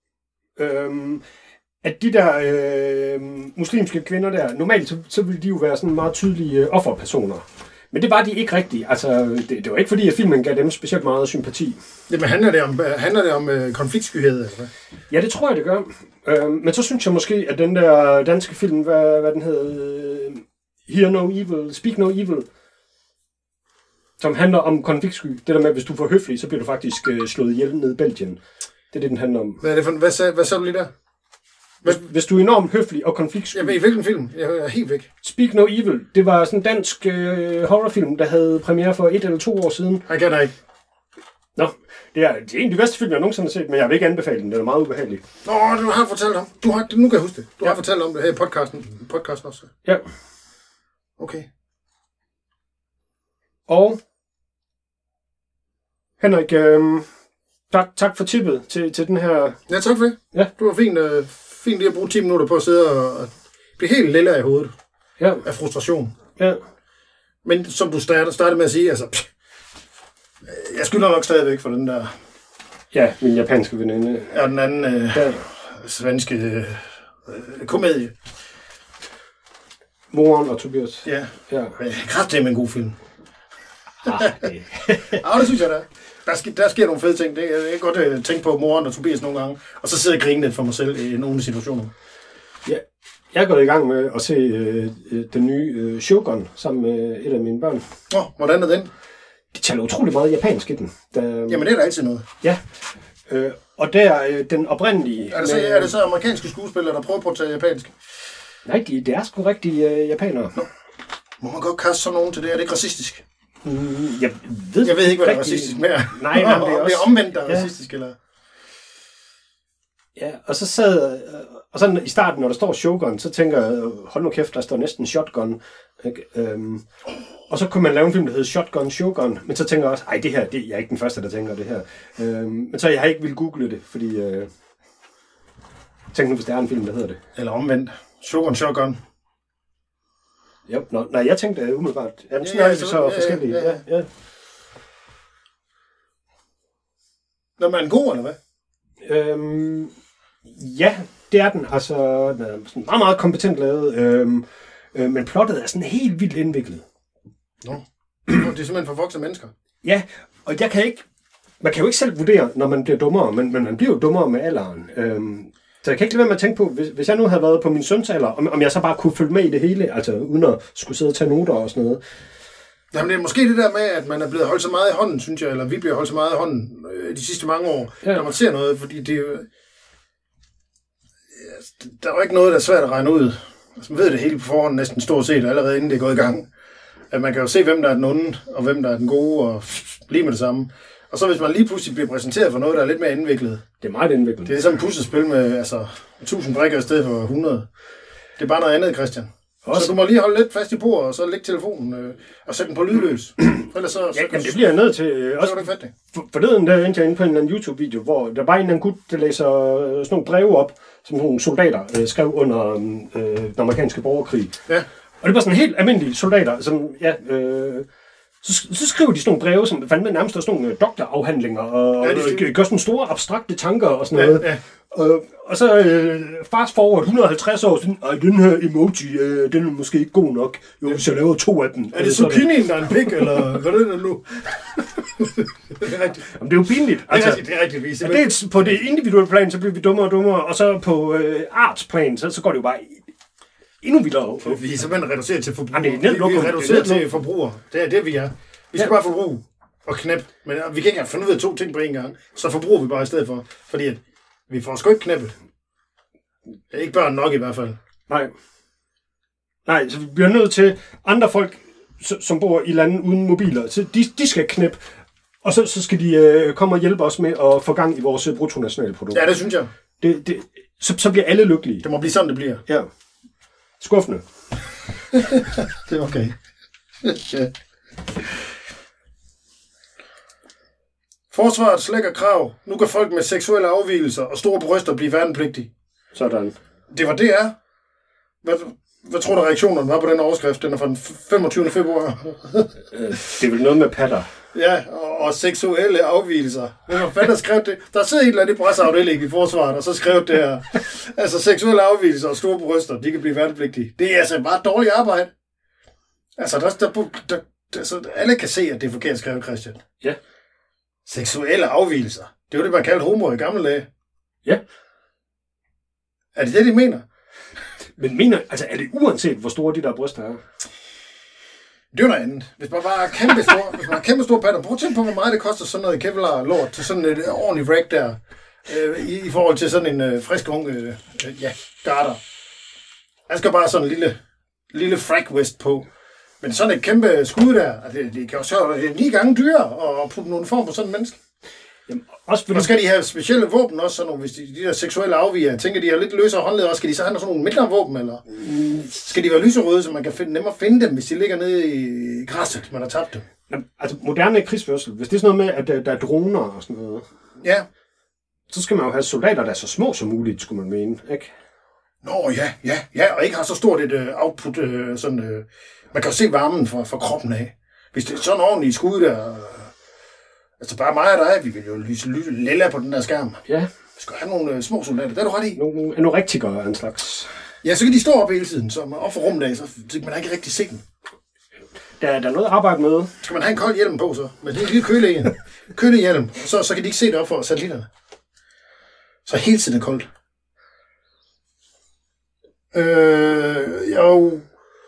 øhm, at de der øh, muslimske kvinder der, normalt så, så ville de jo være sådan meget tydelige øh, offerpersoner. Men det var de ikke rigtigt. Altså, det, det var ikke fordi, at filmen gav dem specielt meget sympati. Jamen, handler det om, handler det om øh, konfliktskyhed, eller hvad? Ja, det tror jeg, det gør. Øh, men så synes jeg måske, at den der danske film, hvad, hvad den hedder, øh, Hear No Evil, Speak No Evil, som handler om konfliktsky. Det der med, at hvis du får høflig, så bliver du faktisk øh, slået ihjel ned i Belgien. Det er det, den handler om. Hvad er det for, hvad sagde, hvad sagde du lige der? Hvis, hvis du er enormt høflig og konfliktsky... Jeg ved, i hvilken film? Jeg er helt væk. Speak No Evil. Det var sådan en dansk øh, horrorfilm, der havde premiere for et eller to år siden. Jeg kan da ikke. Nå, det er, det er en af de bedste film, jeg nogensinde har set, men jeg vil ikke anbefale den. Den er meget ubehagelig. Nå, du har fortalt om. Du har, nu kan jeg huske det. Du ja. har fortalt om det her i podcasten. Podcasten også. Ja. Okay. Og Henrik, øh, tak, tak for tippet til, til den her... Ja, tak for det. Ja. Det var fint, øh, fint lige at bruge ti minutter på at sidde og, og blive helt lille i hovedet. Ja. Af frustration. Ja. Men som du startede, startede med at sige, altså... Pff, jeg skylder nok stadigvæk for den der... Ja, min japanske veninde. Ja, den anden øh, ja. svenske øh, komedie. Moren og Tobias. Ja. Ja. Kraft, det er en god film. Ah, det. Ja, det synes jeg da. Der, sker, der sker nogle fede ting. Det, jeg kan godt uh, tænke på moren og Tobias nogle gange. Og så sidder jeg og griner lidt for mig selv i nogle situationer. Ja, jeg er gået i gang med at se øh, den nye øh, Shogun sammen med et af mine børn. Åh, oh, hvordan er den? De taler utrolig meget japansk i den. Der, Jamen, det er da altid noget. Ja. Øh, og der øh, den oprindelige... Er det, så, med, er det så amerikanske skuespillere, der prøver på at tage japansk? Nej, de, det er sgu rigtige øh, japanere. Nå. Må man godt kaste sådan nogen til det? Er det ikke racistisk? Mm, jeg, ved jeg ved ikke, hvad der er racistisk mere. Nej, nej, det er også... Det er omvendt, der er ja. racistisk, eller... Ja, og så sad... Øh, og så i starten, når der står Shogun, så tænker jeg, hold nu kæft, der står næsten Shotgun. Ikke? Øhm, og så kunne man lave en film, der hedder Shotgun Shogun, men så tænker jeg også, ej, det her, det, jeg er ikke den første, der tænker det her. Øhm, men så jeg har ikke ville google det, fordi... Øh, tænk nu, hvis der er en film, der hedder det. Eller omvendt. Shogun Shogun. Ja, nå, nej, jeg tænkte uh, umiddelbart. Ja, sådan ja, er ja, vi så, så, så ja, forskellige. ja, Ja, ja. Når man er god, eller hvad? Øhm, ja, det er den. Altså, den er sådan meget, meget kompetent lavet. Øhm, øh, men plottet er sådan helt vildt indviklet. Nå, det er simpelthen for voksne mennesker. Ja, og jeg kan ikke... Man kan jo ikke selv vurdere, når man bliver dummere, men, men man bliver jo dummere med alderen. Øhm, så jeg kan ikke lade være med at tænke på, hvis, hvis jeg nu havde været på min søns alder, om, om jeg så bare kunne følge med i det hele, altså uden at skulle sidde og tage noter og sådan noget. Jamen, det er måske det der med, at man er blevet holdt så meget i hånden, synes jeg, eller vi bliver holdt så meget i hånden øh, de sidste mange år, ja. Når man ser noget, fordi det er jo... Ja, der er jo ikke noget, der er svært at regne ud. Altså, man ved det hele på forhånd næsten stort set, allerede inden det er gået i gang. At man kan jo se, hvem der er den onde, og hvem der er den gode, og lige med det samme. Og så hvis man lige pludselig bliver præsenteret for noget, der er lidt mere indviklet. Det er meget indviklet. Det er ligesom et puslespil med altså, tusind brikker i stedet for hundrede. Det er bare noget andet, Christian. Også. Så du må lige holde lidt fast i bordet, og så lægge telefonen øh, og sætte den på lydløs. Ellers så... Ja, så, jamen, det bliver jeg nødt til. Øh, også så det for, forleden der endte jeg inde på en eller anden YouTube-video, hvor der var en eller anden gut, der læser øh, sådan nogle breve op, som nogle soldater øh, skrev under øh, den amerikanske borgerkrig. Ja. Og det var sådan helt almindelige soldater, som, ja... Øh, Så, så skriver de sådan nogle breve, som fandme nærmest er sådan nogle doktorafhandlinger, og ja, de gør sådan store abstrakte tanker og sådan noget. Ja, ja. Og, og så øh, fast forward et hundrede og halvtreds år siden, og den her emoji, øh, den er måske ikke god nok. Jo, hvis jeg laver to af dem. Er det zucchinien, der er en pik, eller hvad er det nu? Det er rigtigt. Jamen, det er jo pinligt. Altså, det er rigtigt, det er rigtigt. Ja, dels på det individuelle plan, så bliver vi dummere og dummere, og så på øh, artsplan, så, så går det jo bare endnu vildere. Vi er simpelthen reduceret til forbrug. Jamen, det er vi, vi er reduceret til forbruger. Det er det, vi er. Vi skal ja. bare forbruge og knæppe. Men vi kan ikke have fundet ud af to ting på en gang. Så forbruger vi bare i stedet for. Fordi at vi får sgu ikke knæppet. Ikke børn nok i hvert fald. Nej. Nej, så vi bliver nødt til andre folk, som bor i landet uden mobiler. Så de, de skal knæppe. Og så, så skal de øh, komme og hjælpe os med at få gang i vores bruttonationalprodukt. Ja, det synes jeg. Det, det, så, så bliver alle lykkelige. Det må blive sådan, det bliver. Ja. Skuffende. Det er okay. Ja. Forsvaret slækker krav. Nu kan folk med seksuelle afvigelser og store bryster blive værnepligtige. Sådan. Det var det, er. Hvad, hvad tror du, reaktionerne var på den overskrift? Den er fra den femogtyvende februar. Det er vel noget med patter. Ja, og, og seksuelle afvigelser. Hvem har fanden skrevet det? Der sidder et eller andet i presseafdelingen i forsvaret, og så skrev det her. Altså, seksuelle afvigelser og store bryster, de kan blive værnepligtige. Det er altså bare dårligt arbejde. Altså, der, der, der, der, så alle kan se, at det er forkert skrevet, Christian. Ja. Seksuelle afvigelser. Det var det, man kaldte homo i gamle dage. Ja. Er det det, de mener? Men mener, altså, er det uanset, hvor store de der bryster er? Det er jo noget andet. Hvis man bare er kæmpe stor, hvis man har kæmpe store patter, prøv at tænke på, hvor meget det koster sådan noget Kevlar lort til sådan et ordentligt rack der, øh, i, i forhold til sådan en øh, frisk ung, øh, ja, garter. Han skal bare sådan en lille, lille frack vest på. Men sådan et kæmpe skud der, det, det kan jo så det er ni gange dyrere at putte en uniform på sådan en menneske. Jamen, også og skal de have specielle våben også, sådan nogle, hvis de, de der seksuelle afviger, jeg tænker, de har lidt løsere håndleder, og skal de så have sådan nogle mindre våben, eller mm. skal de være lyserøde, så man kan finde, nemmere finde dem, hvis de ligger nede i græsset, man har tabt dem? Jamen, altså, moderne krigsførsel, hvis det er sådan noget med, at der, der er droner og sådan noget, ja. Så skal man jo have soldater, der er så små som muligt, skulle man mene, ikke? Nå, ja, ja, ja, og ikke har så stort et uh, output, uh, sådan, uh, man kan jo se varmen fra, fra kroppen af. Hvis det er sådan ordentligt skud der, uh, altså bare mig og dig, vi vil jo lyse lilla på den der skærm. Ja. Vi skal have nogle uh, små soldater, det er du ret i. Nogle anorektikere af en slags. Ja, så kan de stå op hele tiden, så man op for rummet af, så kan man ikke rigtig se dem. Der, der er noget at arbejde med. Skal man have en kold hjelm på så? Med det lille køle, kølehjelm, så, så kan de ikke se det op for satellitterne. Så hele tiden er koldt. Øh, jo.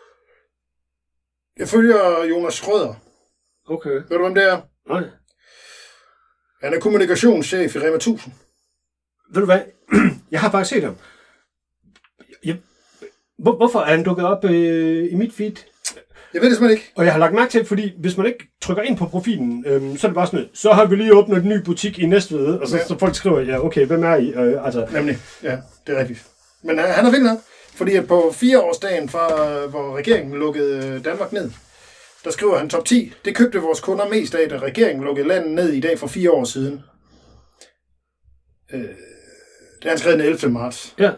Jeg følger Jonas Schrøder. Okay. Ved du, hvem det er? Nej. Han er kommunikationschef i Rema tusind. Ved du hvad? Jeg har faktisk set ham. Jeg... Hvor, hvorfor er han dukket op øh, i mit feed? Jeg ved det simpelthen ikke. Og jeg har lagt mærke til, fordi hvis man ikke trykker ind på profilen, øhm, så er det bare sådan, så har vi lige åbnet en ny butik i Næstved, og så, ja. så folk skriver, ja, okay, hvem er I? Øh, altså. Nemlig, ja, det er rigtigt. Men øh, han er vild nok, fordi at på fireårsdagen, fra, øh, hvor regeringen lukkede Danmark ned, der skriver han top ti. Det købte vores kunder mest af, da regeringen lukkede landet ned i dag for fire år siden. Øh, det er han skrevet den ellevte marts. Ja.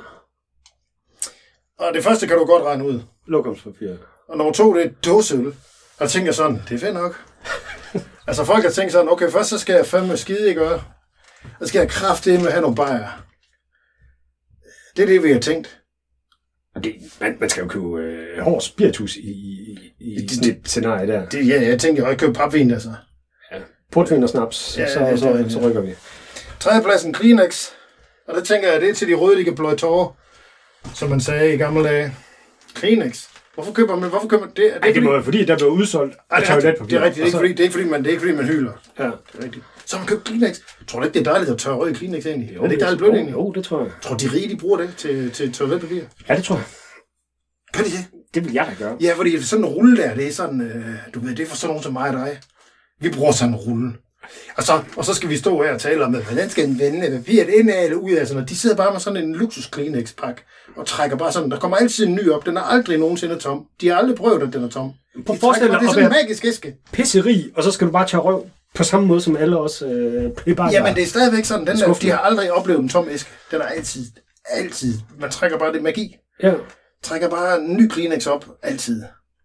Og det første kan du godt regne ud. Lokumspapir. Og nummer to, det er dåseøl. Og jeg tænker sådan, det er fedt nok. Altså folk har tænkt sådan, okay, først så skal jeg fandme skide, ikke gøre. Så skal jeg kraftedeme have nogle bajer. Det er det, vi har tænkt. Og det, man, man skal jo købe øh, hård spiritus i, i, i det, sådan et scenarie der. Det, ja, jeg tænker, jeg køber papvin, altså. Ja, portvin og snaps, ja, så, ja, så, så, så rykker vi. Tredjepladsen, Kleenex. Og det tænker jeg, det er til de rødlige bløje tårer, som man sagde i gamle dage. Kleenex. Hvorfor køber man, hvorfor køber man det? Er det, Ej, det må være fordi, der blev udsolgt af toiletpapir. Det er rigtigt, det er ikke fordi, det er ikke fordi, man, det er ikke fordi, man hyler. Ja, det er rigtigt. Så man køber Kleenex. Tror du ikke, det er dejligt at tørre rød i Kleenex egentlig? Jo, er det ikke dejligt blødt egentlig? Jo, det tror jeg. Tror de rige, de bruger det til, til toiletpapir? Ja, det tror jeg. Gør de det? Det vil jeg da gøre. Ja, fordi sådan en rulle der, det er sådan, øh, du ved, det er for sådan nogen som mig og dig. Vi bruger sådan en rulle. Og så, og så skal vi stå her og tale om, hvordan skal den vende papiret indad eller ud af sådan noget. De sidder bare med sådan en luksus Kleenex-pakke og trækker bare sådan. Der kommer altid en ny op. Den er aldrig nogensinde tom. De har aldrig prøvet, at den er tom. Prøv at forestille dig det er sådan en magisk æske. Pisseri, og så skal du bare tage røv på samme måde som alle os. Øh, Jamen, det er stadigvæk sådan. Den der, de har aldrig oplevet en tom æske. Den er altid, altid. Man trækker bare det magi. Ja. Trækker bare en ny Kleenex op. Altid.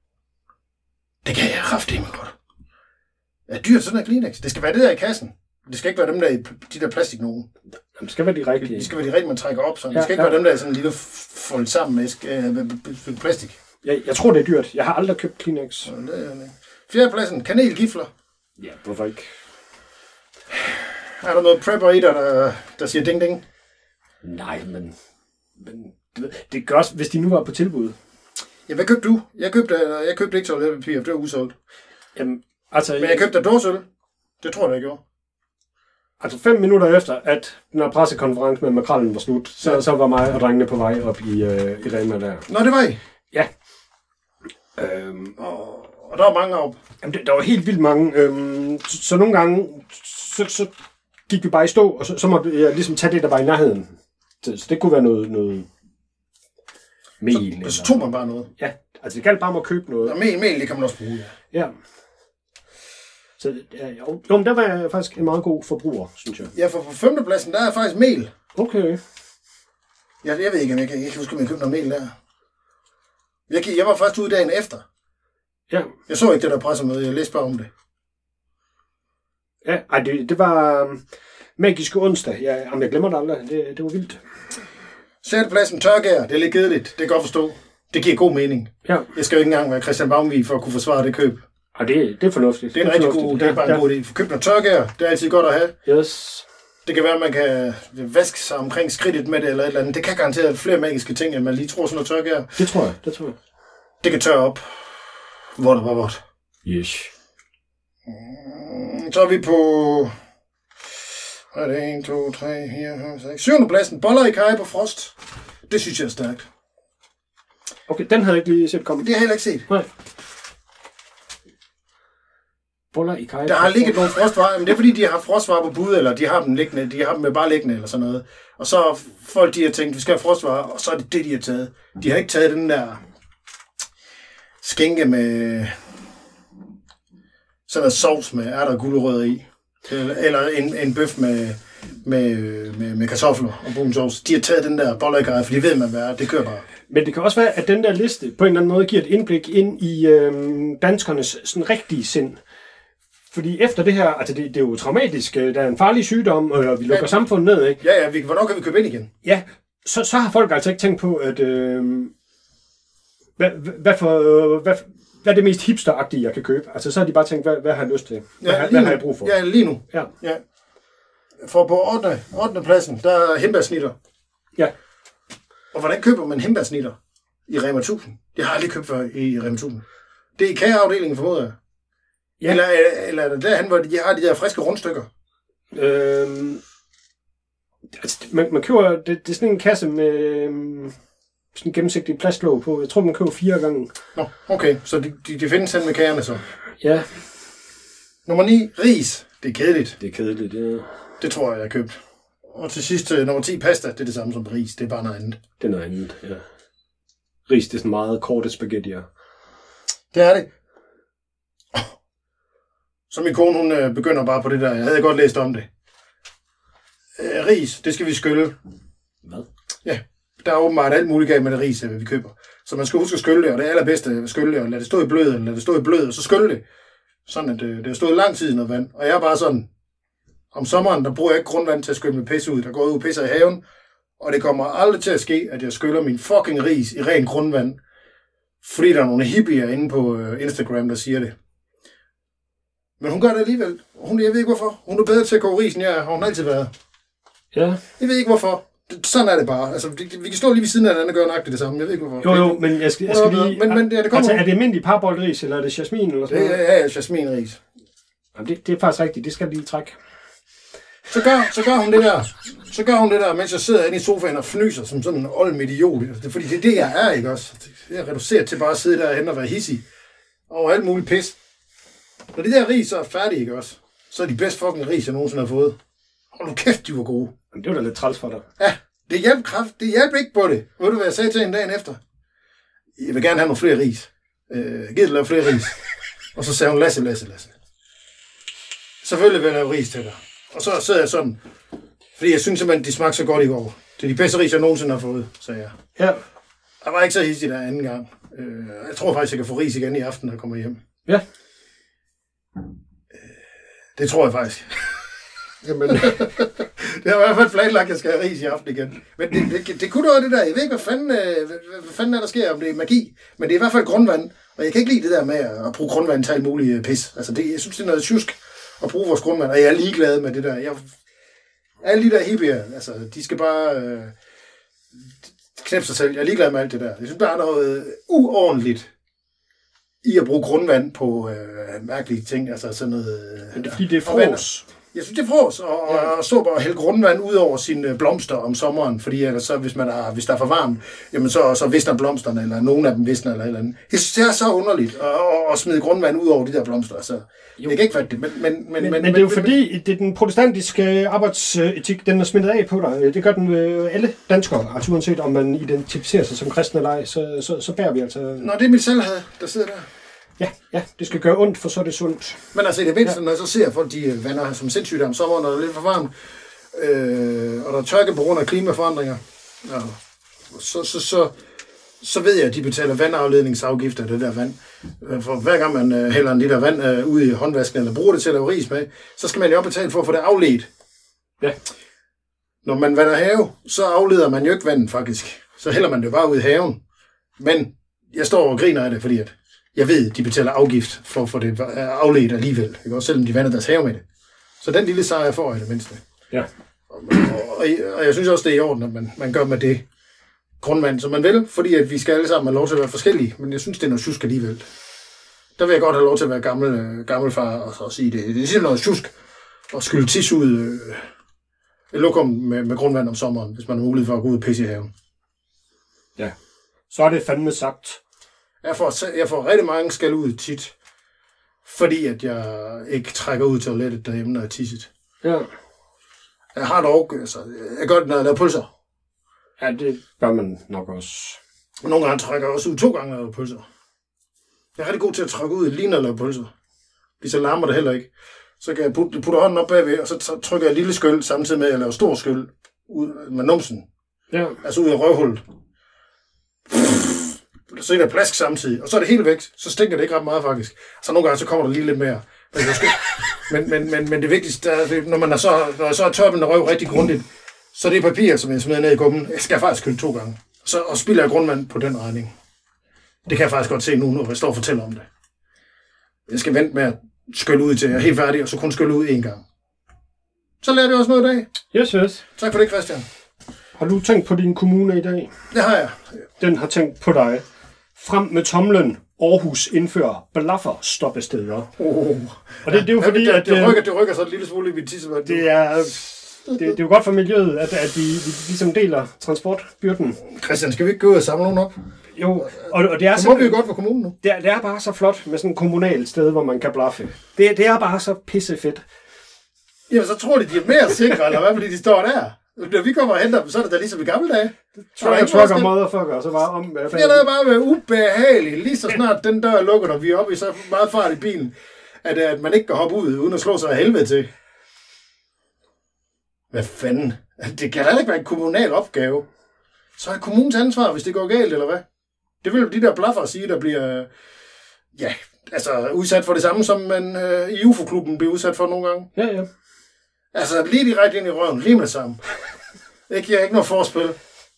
Det kan jeg kraftedeme godt. Ja, dyrt sådan en Kleenex. Det skal være det der i kassen. Det skal ikke være dem der i de der plastik nogen. Det skal være de rigtige. Det skal være de rigtige, man trækker op. Sådan. Ja, det skal ikke ja. være dem der sådan en lille foldet sammen med øh, plastik. Jeg, jeg tror, det er dyrt. Jeg har aldrig købt Kleenex. Ja, det er det. Fjerdepladsen, kanelgifler. Ja, hvorfor ikke? Er der noget prepper i der, der, der siger ding ding? Nej, men, men det, det gør også, hvis de nu var på tilbud. Ja, hvad købte du? Jeg købte, jeg købte ikke toiletpapir, det var usolgt. Jamen, altså... Men jeg købte dåseøl. Det tror jeg, jeg gjorde. Altså fem minutter efter, at den her pressekonference med makrallen var slut, så, ja. så var mig og drengene på vej op i, øh, i Rema der. Nå, det var I? Ja. Øhm, og, og der var mange op. Jamen, det, der var helt vildt mange. Øhm, så, så nogle gange, så, så gik vi bare i stå, og så, så måtte jeg ligesom tage det, der var i nærheden. Så, så det kunne være noget, noget mel. Så, så tog man bare noget? Ja, altså det galt bare om at købe noget. Ja, mel, mel, det kan man også bruge, ja. Ja. Så ja, jo, jo, men der var jeg faktisk en meget god forbruger, synes jeg. Ja, for på femtepladsen, der er faktisk mel. Okay. Jeg, jeg ved ikke, om jeg kan, jeg kan huske, om jeg købte noget mel der. Jeg, jeg var først ude dagen efter. Ja. Jeg så ikke det der pressemøde, jeg læste bare om det. Ja, ej, det, det var um, magiske onsdag. Ja, jamen, jeg glemmer det aldrig. Det, det var vildt. Sættepladsen tørgær, det er lidt kedeligt. Det kan godt forstå. Det giver god mening. Ja. Jeg skal jo ikke engang være Christian Baumvig for at kunne forsvare det køb. Og det, det er fornuftigt. Det er en det er rigtig god, det er bare en ja. god idé. Køb noget tørgær, det er altid godt at have. Yes. Det kan være, at man kan vaske sig omkring skridtet med det eller et eller andet. Det kan garantere flere magiske ting, end man lige tror sådan noget tørgær. Det tror jeg, det tror jeg. Det kan tørre op. Hvor der var godt. Yes. Så er vi på... Hvad er det? en, to, tre, fire, fem, seks... syvende pladsen. Boller i kaj på frost. Det synes jeg er stærkt. Okay, den havde jeg ikke lige set komme. Det har jeg heller ikke set. Nej. Boller i kaj. Der har ligget nogle frostvarer, men det er fordi, de har frostvarer på bud, eller de har dem liggende, de har dem med bare liggende, eller sådan noget. Og så har folk, de har tænkt, vi skal have frostvarer, og så er det det, de har taget. De har ikke taget den der skænke med sådan noget sovs med ærter og gulerødder i. Eller, eller en, en bøf med, med, med, med kartofler og brun sovs. De har taget den der boller i kaj, for de ved man, hvad er. Det kører bare. Men det kan også være, at den der liste på en eller anden måde giver et indblik ind i øhm, danskernes sådan rigtige sind. Fordi efter det her, altså det, det er jo traumatisk, der er en farlig sygdom, og vi lukker ja. samfundet ned, ikke? Ja, ja, vi, hvornår kan vi købe ind igen? Ja, så, så har folk altså ikke tænkt på, at øh, hvad, hvad, for, øh, hvad, hvad er det mest hipsteragtige, jeg kan købe? Altså så har de bare tænkt, hvad, hvad har jeg lyst til? Hvad, ja, hvad har jeg brug for? Ja, lige nu. Ja. Ja. For på ottende ottende pladsen, der er hembærsnitter. Ja. Og hvordan køber man hembærsnitter i Rema tusind? Det har jeg aldrig købt før i Rema tusind. Det er i kageafdelingen, formoder jeg. Ja. Eller, eller er det derhen, hvor de har de der friske rundstykker? Øhm, altså, man, man køber, det, det er sådan en kasse med øhm, sådan en gennemsigtig plastlåg på. Jeg tror, man køber fire gange. Nå, okay. Så de, de, de findes selv med kagerne så? Ja. Nummer ni, ris. Det er kedeligt. Det er kedeligt, ja. Det tror jeg, jeg har købt. Og til sidst, nummer ti, pasta. Det er det samme som ris. Det er bare noget andet. Det er noget andet, ja. Ris, det er sådan meget korte spaghettier. Det er det. Så min kone, hun øh, begynder bare på det der. Jeg havde godt læst om det. Øh, ris, det skal vi skylle. Hvad? Ja, der er åbenbart alt muligt galt med det ris, vi køber. Så man skal huske at skylle det, og det er allerbedste at skylle det, og lade det stå i blød, eller lade det stå i blød, og så skylle det. Sådan at øh, det har stået lang tid i noget vand. Og jeg er bare sådan, om sommeren, der bruger jeg ikke grundvand til at skylle med pisse ud. Der går ud og pisser i haven, og det kommer aldrig til at ske, at jeg skyller min fucking ris i ren grundvand. Fordi der er nogle hippier inde på øh, Instagram, der siger det. Men hun gør det alligevel. Hun, jeg ved ikke hvorfor. Hun er bedre til at koge ris, end jeg har hun altid været. Ja. Jeg ved ikke hvorfor. Sådan er det bare. Altså, det, vi kan stå lige ved siden af hinanden og gøre nøjagtigt det samme. Jeg ved ikke hvorfor. Jo, jo, men jeg skal, jeg skal lige... Men, men, ja, det kommer altså, er det almindelig parboiled-ris, eller er det jasmin, eller sådan noget? Det er ja, jasminris. Jamen, det, det er faktisk rigtigt. Det skal lige trække. Så gør, så gør hun det der. Så gør hun det der, mens jeg sidder inde i sofaen og fnyser som sådan en olm idiot. Det er, fordi det er det, jeg er, ikke også? Jeg er reduceret til bare at sidde derhen og være hissig. Og alt muligt pis. Når de der ris så er færdige, ikke også? Så er de bedst fucking ris, jeg nogensinde har fået. Hold nu kæft, de var gode. Jamen, det var da lidt træls for dig. Ja, det hjalp kraft. Det hjalp ikke på det. Ved du, hvad jeg sagde til en dagen efter? Jeg vil gerne have nogle flere ris. Øh, Giv det lave flere ris. Og så sagde hun, Lasse, Lasse, Lasse. Selvfølgelig vil jeg lave ris til dig. Og så sidder jeg sådan, fordi jeg synes simpelthen, de smagte så godt i går. Det er de bedste ris, jeg nogensinde har fået, sagde jeg. Ja. Jeg var ikke så hissig der anden gang. Øh, jeg tror faktisk, jeg kan få ris igen i aften, når jeg kommer hjem. Ja. Det tror jeg faktisk. Jamen. Det har i hvert fald planlagt, at jeg skal have ris i aften igen. Men det, det, det kunne da det der. Jeg ved ikke, hvad fanden, hvad, hvad fanden er der sker, om det er magi. Men det er i hvert fald grundvand. Og jeg kan ikke lide det der med at bruge grundvand til alt muligt pis. Altså, det, jeg synes, det er noget tjusk at bruge vores grundvand. Og jeg er ligeglad med det der. Jeg, alle de der hippier, altså, de skal bare øh, knæppe sig selv. Jeg er ligeglad med alt det der. Jeg synes, der er noget uordentligt i at bruge grundvand på øh, mærkelige ting. Altså sådan noget... Øh, Men det er fordi, det er fros. Jeg synes, det er fros, og, og, og stå bare og hælde grundvand ud over sine blomster om sommeren, fordi ellers så, hvis, man er, hvis der er for varmt, jamen så, så visner blomsterne, eller nogen af dem visner, eller eller andet. Jeg synes, det er så underligt at, at, at smide grundvand ud over de der blomster, så jo. Jeg kan ikke fatte det. Men, men, men, men, men, men det er jo men, fordi, det er den protestantiske arbejdsetik, den er smittet af på dig. Det gør den ved alle danskere, altså uanset om man identificerer sig som kristen eller ej, så, så, så bærer vi altså... Nå, det er mit selvhed, der sidder der. Ja, ja, det skal gøre ondt, for så er det sundt. Men altså i det mindste, ja. Når jeg så ser folk, de vander som sindssygt om sommeren, når det er lidt for varmt, øh, og der er tørke på grund af klimaforandringer, ja, så, så, så, så ved jeg, at de betaler vandafledningsafgifter af det der vand. For hver gang man øh, hælder en liter vand øh, ud i håndvasken, eller bruger det til at lave ris med, så skal man jo betale for at få det afledt. Ja. Når man vander have, så afleder man jo ikke vandet faktisk. Så hælder man det bare ud i haven. Men jeg står og griner af det, fordi at jeg ved, de betaler afgift for at få det afledt alligevel. Ikke? Også selvom de vander deres have med det. Så den lille sejr får jeg det mindste. Ja. Og, og, og jeg synes også, det er i orden, at man, man gør med det grundvand, som man vil. Fordi at vi skal alle sammen have lov til at være forskellige. Men jeg synes, det er noget tjusk alligevel. Der vil jeg godt have lov til at være gammel, gammel far og, og sige det. Det er simpelthen noget tjusk at skylde tis ud øh, et lokum med, med grundvand om sommeren, hvis man har mulighed for at gå ud og pisse i haven. Ja. Så er det fandme sagt. Jeg får, jeg får rigtig mange skal ud tit, fordi at jeg ikke trækker ud til toilettet derhjemme, når jeg er tisset. Ja. Jeg har dog, altså, jeg gør det, når jeg laver pølser. Ja, det gør man nok også. Og nogle gange trækker jeg også ud to gange, når jeg laver pølser. Jeg er rigtig god til at trække ud lige når jeg laver pølser. Fordi så larmer det heller ikke. Så kan jeg putte, putte hånden op bagved, og så trykker jeg et lille skyld, samtidig med at jeg laver stor skyld ud med numsen. Ja. Altså ud af røvhullet. Så er der plask samtidig, og så er det helt væk. Så stinker det ikke ret meget faktisk. Så nogle gange så kommer der lige lidt mere. Men, skal... men, men, men, men det vigtigste er, når man er så, når jeg så er tør med røv rigtig grundigt, så det er papir, som jeg smider ned i kummen. Jeg skal faktisk køle to gange. Så, og spilder jeg grundvand på den regning. Det kan jeg faktisk godt se nu, når jeg står og fortæller om det. Jeg skal vente med at skylle ud til jeg er helt færdig, og så kun skylle ud en gang. Så lærer det også noget i dag. Yes, yes. Tak for det, Christian. Har du tænkt på din kommune i dag? Det har jeg. Den har tænkt på dig. Frem med tomlen. Aarhus indfører blaffer-stoppesteder. Oh. Og det, det er jo fordi, ja, det, at... Det rykker, det rykker så et lille smule i mit tissemand. Det er... det, det er jo godt for miljøet, at, at vi, vi ligesom deler transportbyrden. Christian, skal vi ikke gå ud og samle nogen op? Jo, og, og det er så... må vi jo godt for kommunen nu. Det er, det er bare så flot med sådan et kommunalt sted, hvor man kan blaffe. Det, det er bare så pissefedt. Jamen, så tror de, de er mere sikre, eller hvad, fordi de står der. Når vi kommer og henter dem, så er det da ligesom i gamle dage. Trucker, trucker, motherfucker, så bare om... Det er bare være ubehageligt. Lige så snart den dør lukker, og vi er oppe i så meget fart i bilen, at, at man ikke kan hoppe ud, uden at slå sig af helvede til. Hvad fanden? Det kan da ikke være en kommunal opgave. Så er kommunens ansvar, hvis det går galt, eller hvad? Det vil jo de der blaffer sige, der bliver... Ja, altså udsat for det samme, som man øh, i U F O-klubben bliver udsat for nogle gange. Ja, ja. Altså lige direkte ind i røven, lige med det samme. Ikke, jeg har ikke noget forspil.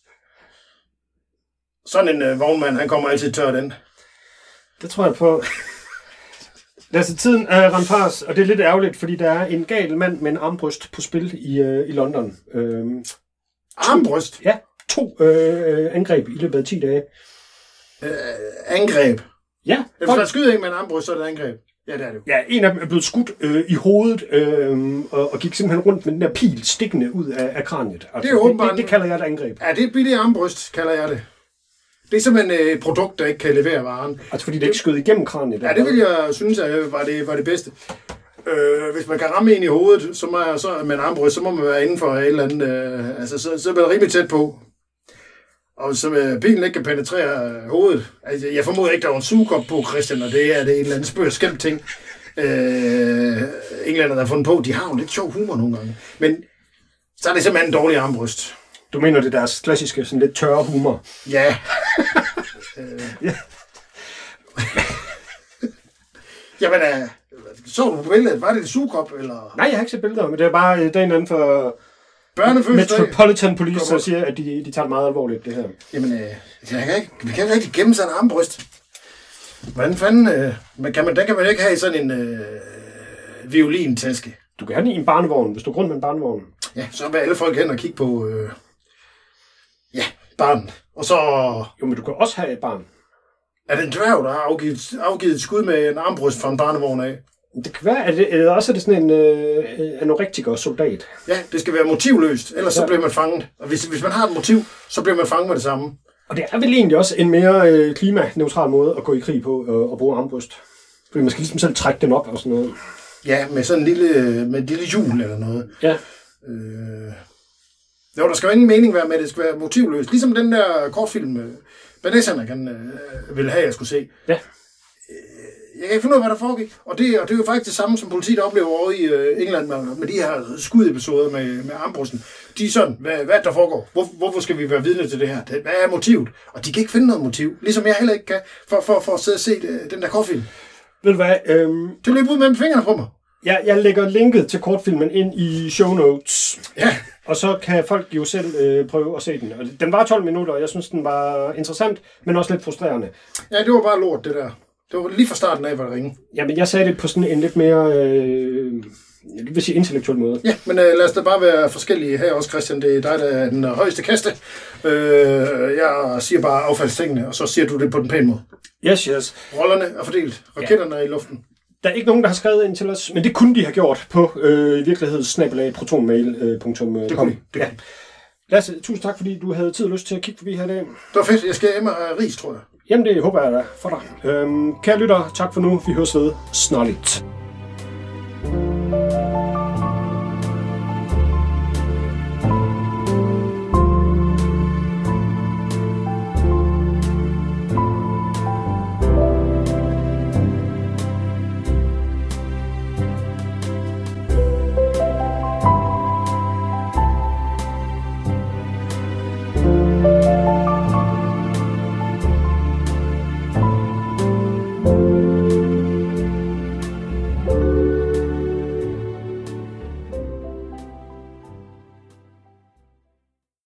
Sådan en øh, vognmand, han kommer altid tør den. Det tror jeg på. Altså tiden er renfars, og det er lidt ærgerligt, fordi der er en gal mand med en armbryst på spil i, øh, i London. Øhm, armbryst? Ja, to øh, angreb i løbet af ti dage. Øh, angreb? Ja. Hvis man skyder en med en armbryst, så er det angreb. Ja, det er det. Ja, en af dem er blevet skudt øh, i hovedet, øh, og, og gik simpelthen rundt med den der pil stikkende ud af, af kraniet. Altså, det, er åbenbart, det, det, det kalder jeg et angreb. Ja, det er billig armbryst, kalder jeg det. Det er simpelthen et produkt, der ikke kan levere varen. Altså fordi det ikke skød igennem kraniet? Ja, det vil jeg synes, at var det, var det bedste. Øh, hvis man kan ramme en i hovedet, så, må, så med en armbryst, så må man være inden for et eller andet. Øh, altså, så, så er man rimelig tæt på. Og så øh, pilen ikke kan penetrere øh, hovedet. Altså, jeg formoder ikke, der var en sugekop på, Christian, og det er det en eller anden spørgskæmt ting. Øh, englænder, der har fundet på, de har jo lidt sjov humor nogle gange. Men så er det simpelthen en dårlig armbryst. Du mener, det er deres klassiske, sådan lidt tørre humor? Ja. øh. Ja. Jamen, øh, så du på billedet? Var det et sugekop, eller? Nej, jeg har ikke set billeder, men det er bare øh, dagen anden for Metropolitan Police, der siger, at de, de tager det meget alvorligt, det her. Jamen, øh, jeg kan ikke, vi kan ikke rigtig gemme sådan en armbryst. Hvordan fanden, øh, kan man, den kan man ikke have i sådan en øh, violintaske. Du kan have den i en barnevogn, hvis du går rundt med en barnevogn. Ja, så vil alle folk hen og kigge på, øh, ja, barnet. Og så... Jo, men du kan også have et barn. Er det en dværg, der har afgivet, afgivet et skud med en armbryst fra en barnevogn af? Det kan være, at det, eller også er det sådan en øh, anorektiker soldat. Ja, det skal være motivløst, ellers ja. Så bliver man fanget. Og hvis, hvis man har et motiv, så bliver man fanget med det samme. Og det er vel egentlig også en mere øh, klimaneutral måde at gå i krig på øh, og bruge armbryst. Fordi man skal ligesom selv trække den op og sådan noget. Ja, med sådan en lille, med et lille hjul eller noget. Ja. Øh... Jo, der skal jo ingen mening være med, at det skal være motivløst. Ligesom den der kortfilm, Vanessa kan øh, ville have, jeg skulle se. Ja. Jeg kan ikke finde ud af, hvad der foregik. Og det, og det er jo faktisk det samme, som politiet oplever over i øh, England med, med de her skudepisoder med, med armbrysten. De er sådan, hvad, hvad der foregår? Hvor, hvorfor skal vi være vidne til det her? Det, hvad er motivet? Og de kan ikke finde noget motiv. Ligesom jeg heller ikke kan, for, for, for at sidde og se det, den der kortfilm. Ved du hvad? Øhm... Du løb ud med fingrene på mig. Ja, jeg lægger linket til kortfilmen ind i show notes. Ja. Og så kan folk jo selv øh, prøve at se den. Og den var tolv minutter, og jeg synes, den var interessant, men også lidt frustrerende. Ja, det var bare lort, det der. Det var lige fra starten af, hvor det ringe. Jamen, jeg sagde det på sådan en lidt mere, øh, jeg vil sige, intellektuel måde. Ja, men øh, lad os da bare være forskellige her også, Christian. Det er dig, der er den højeste kaste. Øh, jeg siger bare affaldstingene, og så siger du det på den pæne måde. Yes, yes. Rollerne er fordelt. Raketterne ja. Er i luften. Der er ikke nogen, der har skrevet ind til os, men det kunne de have gjort på øh, virkelighedssnabelag protonmail punktum com. Det kunne de. Ja. Lasse, tusind tak, fordi du havde tid og lyst til at kigge forbi her i dag. Det var fedt. Jeg skal hjemme af ris, tror jeg. Jamen, det håber jeg da for dig. Øhm, kære lytter, tak for nu. Vi høres ved snarligt.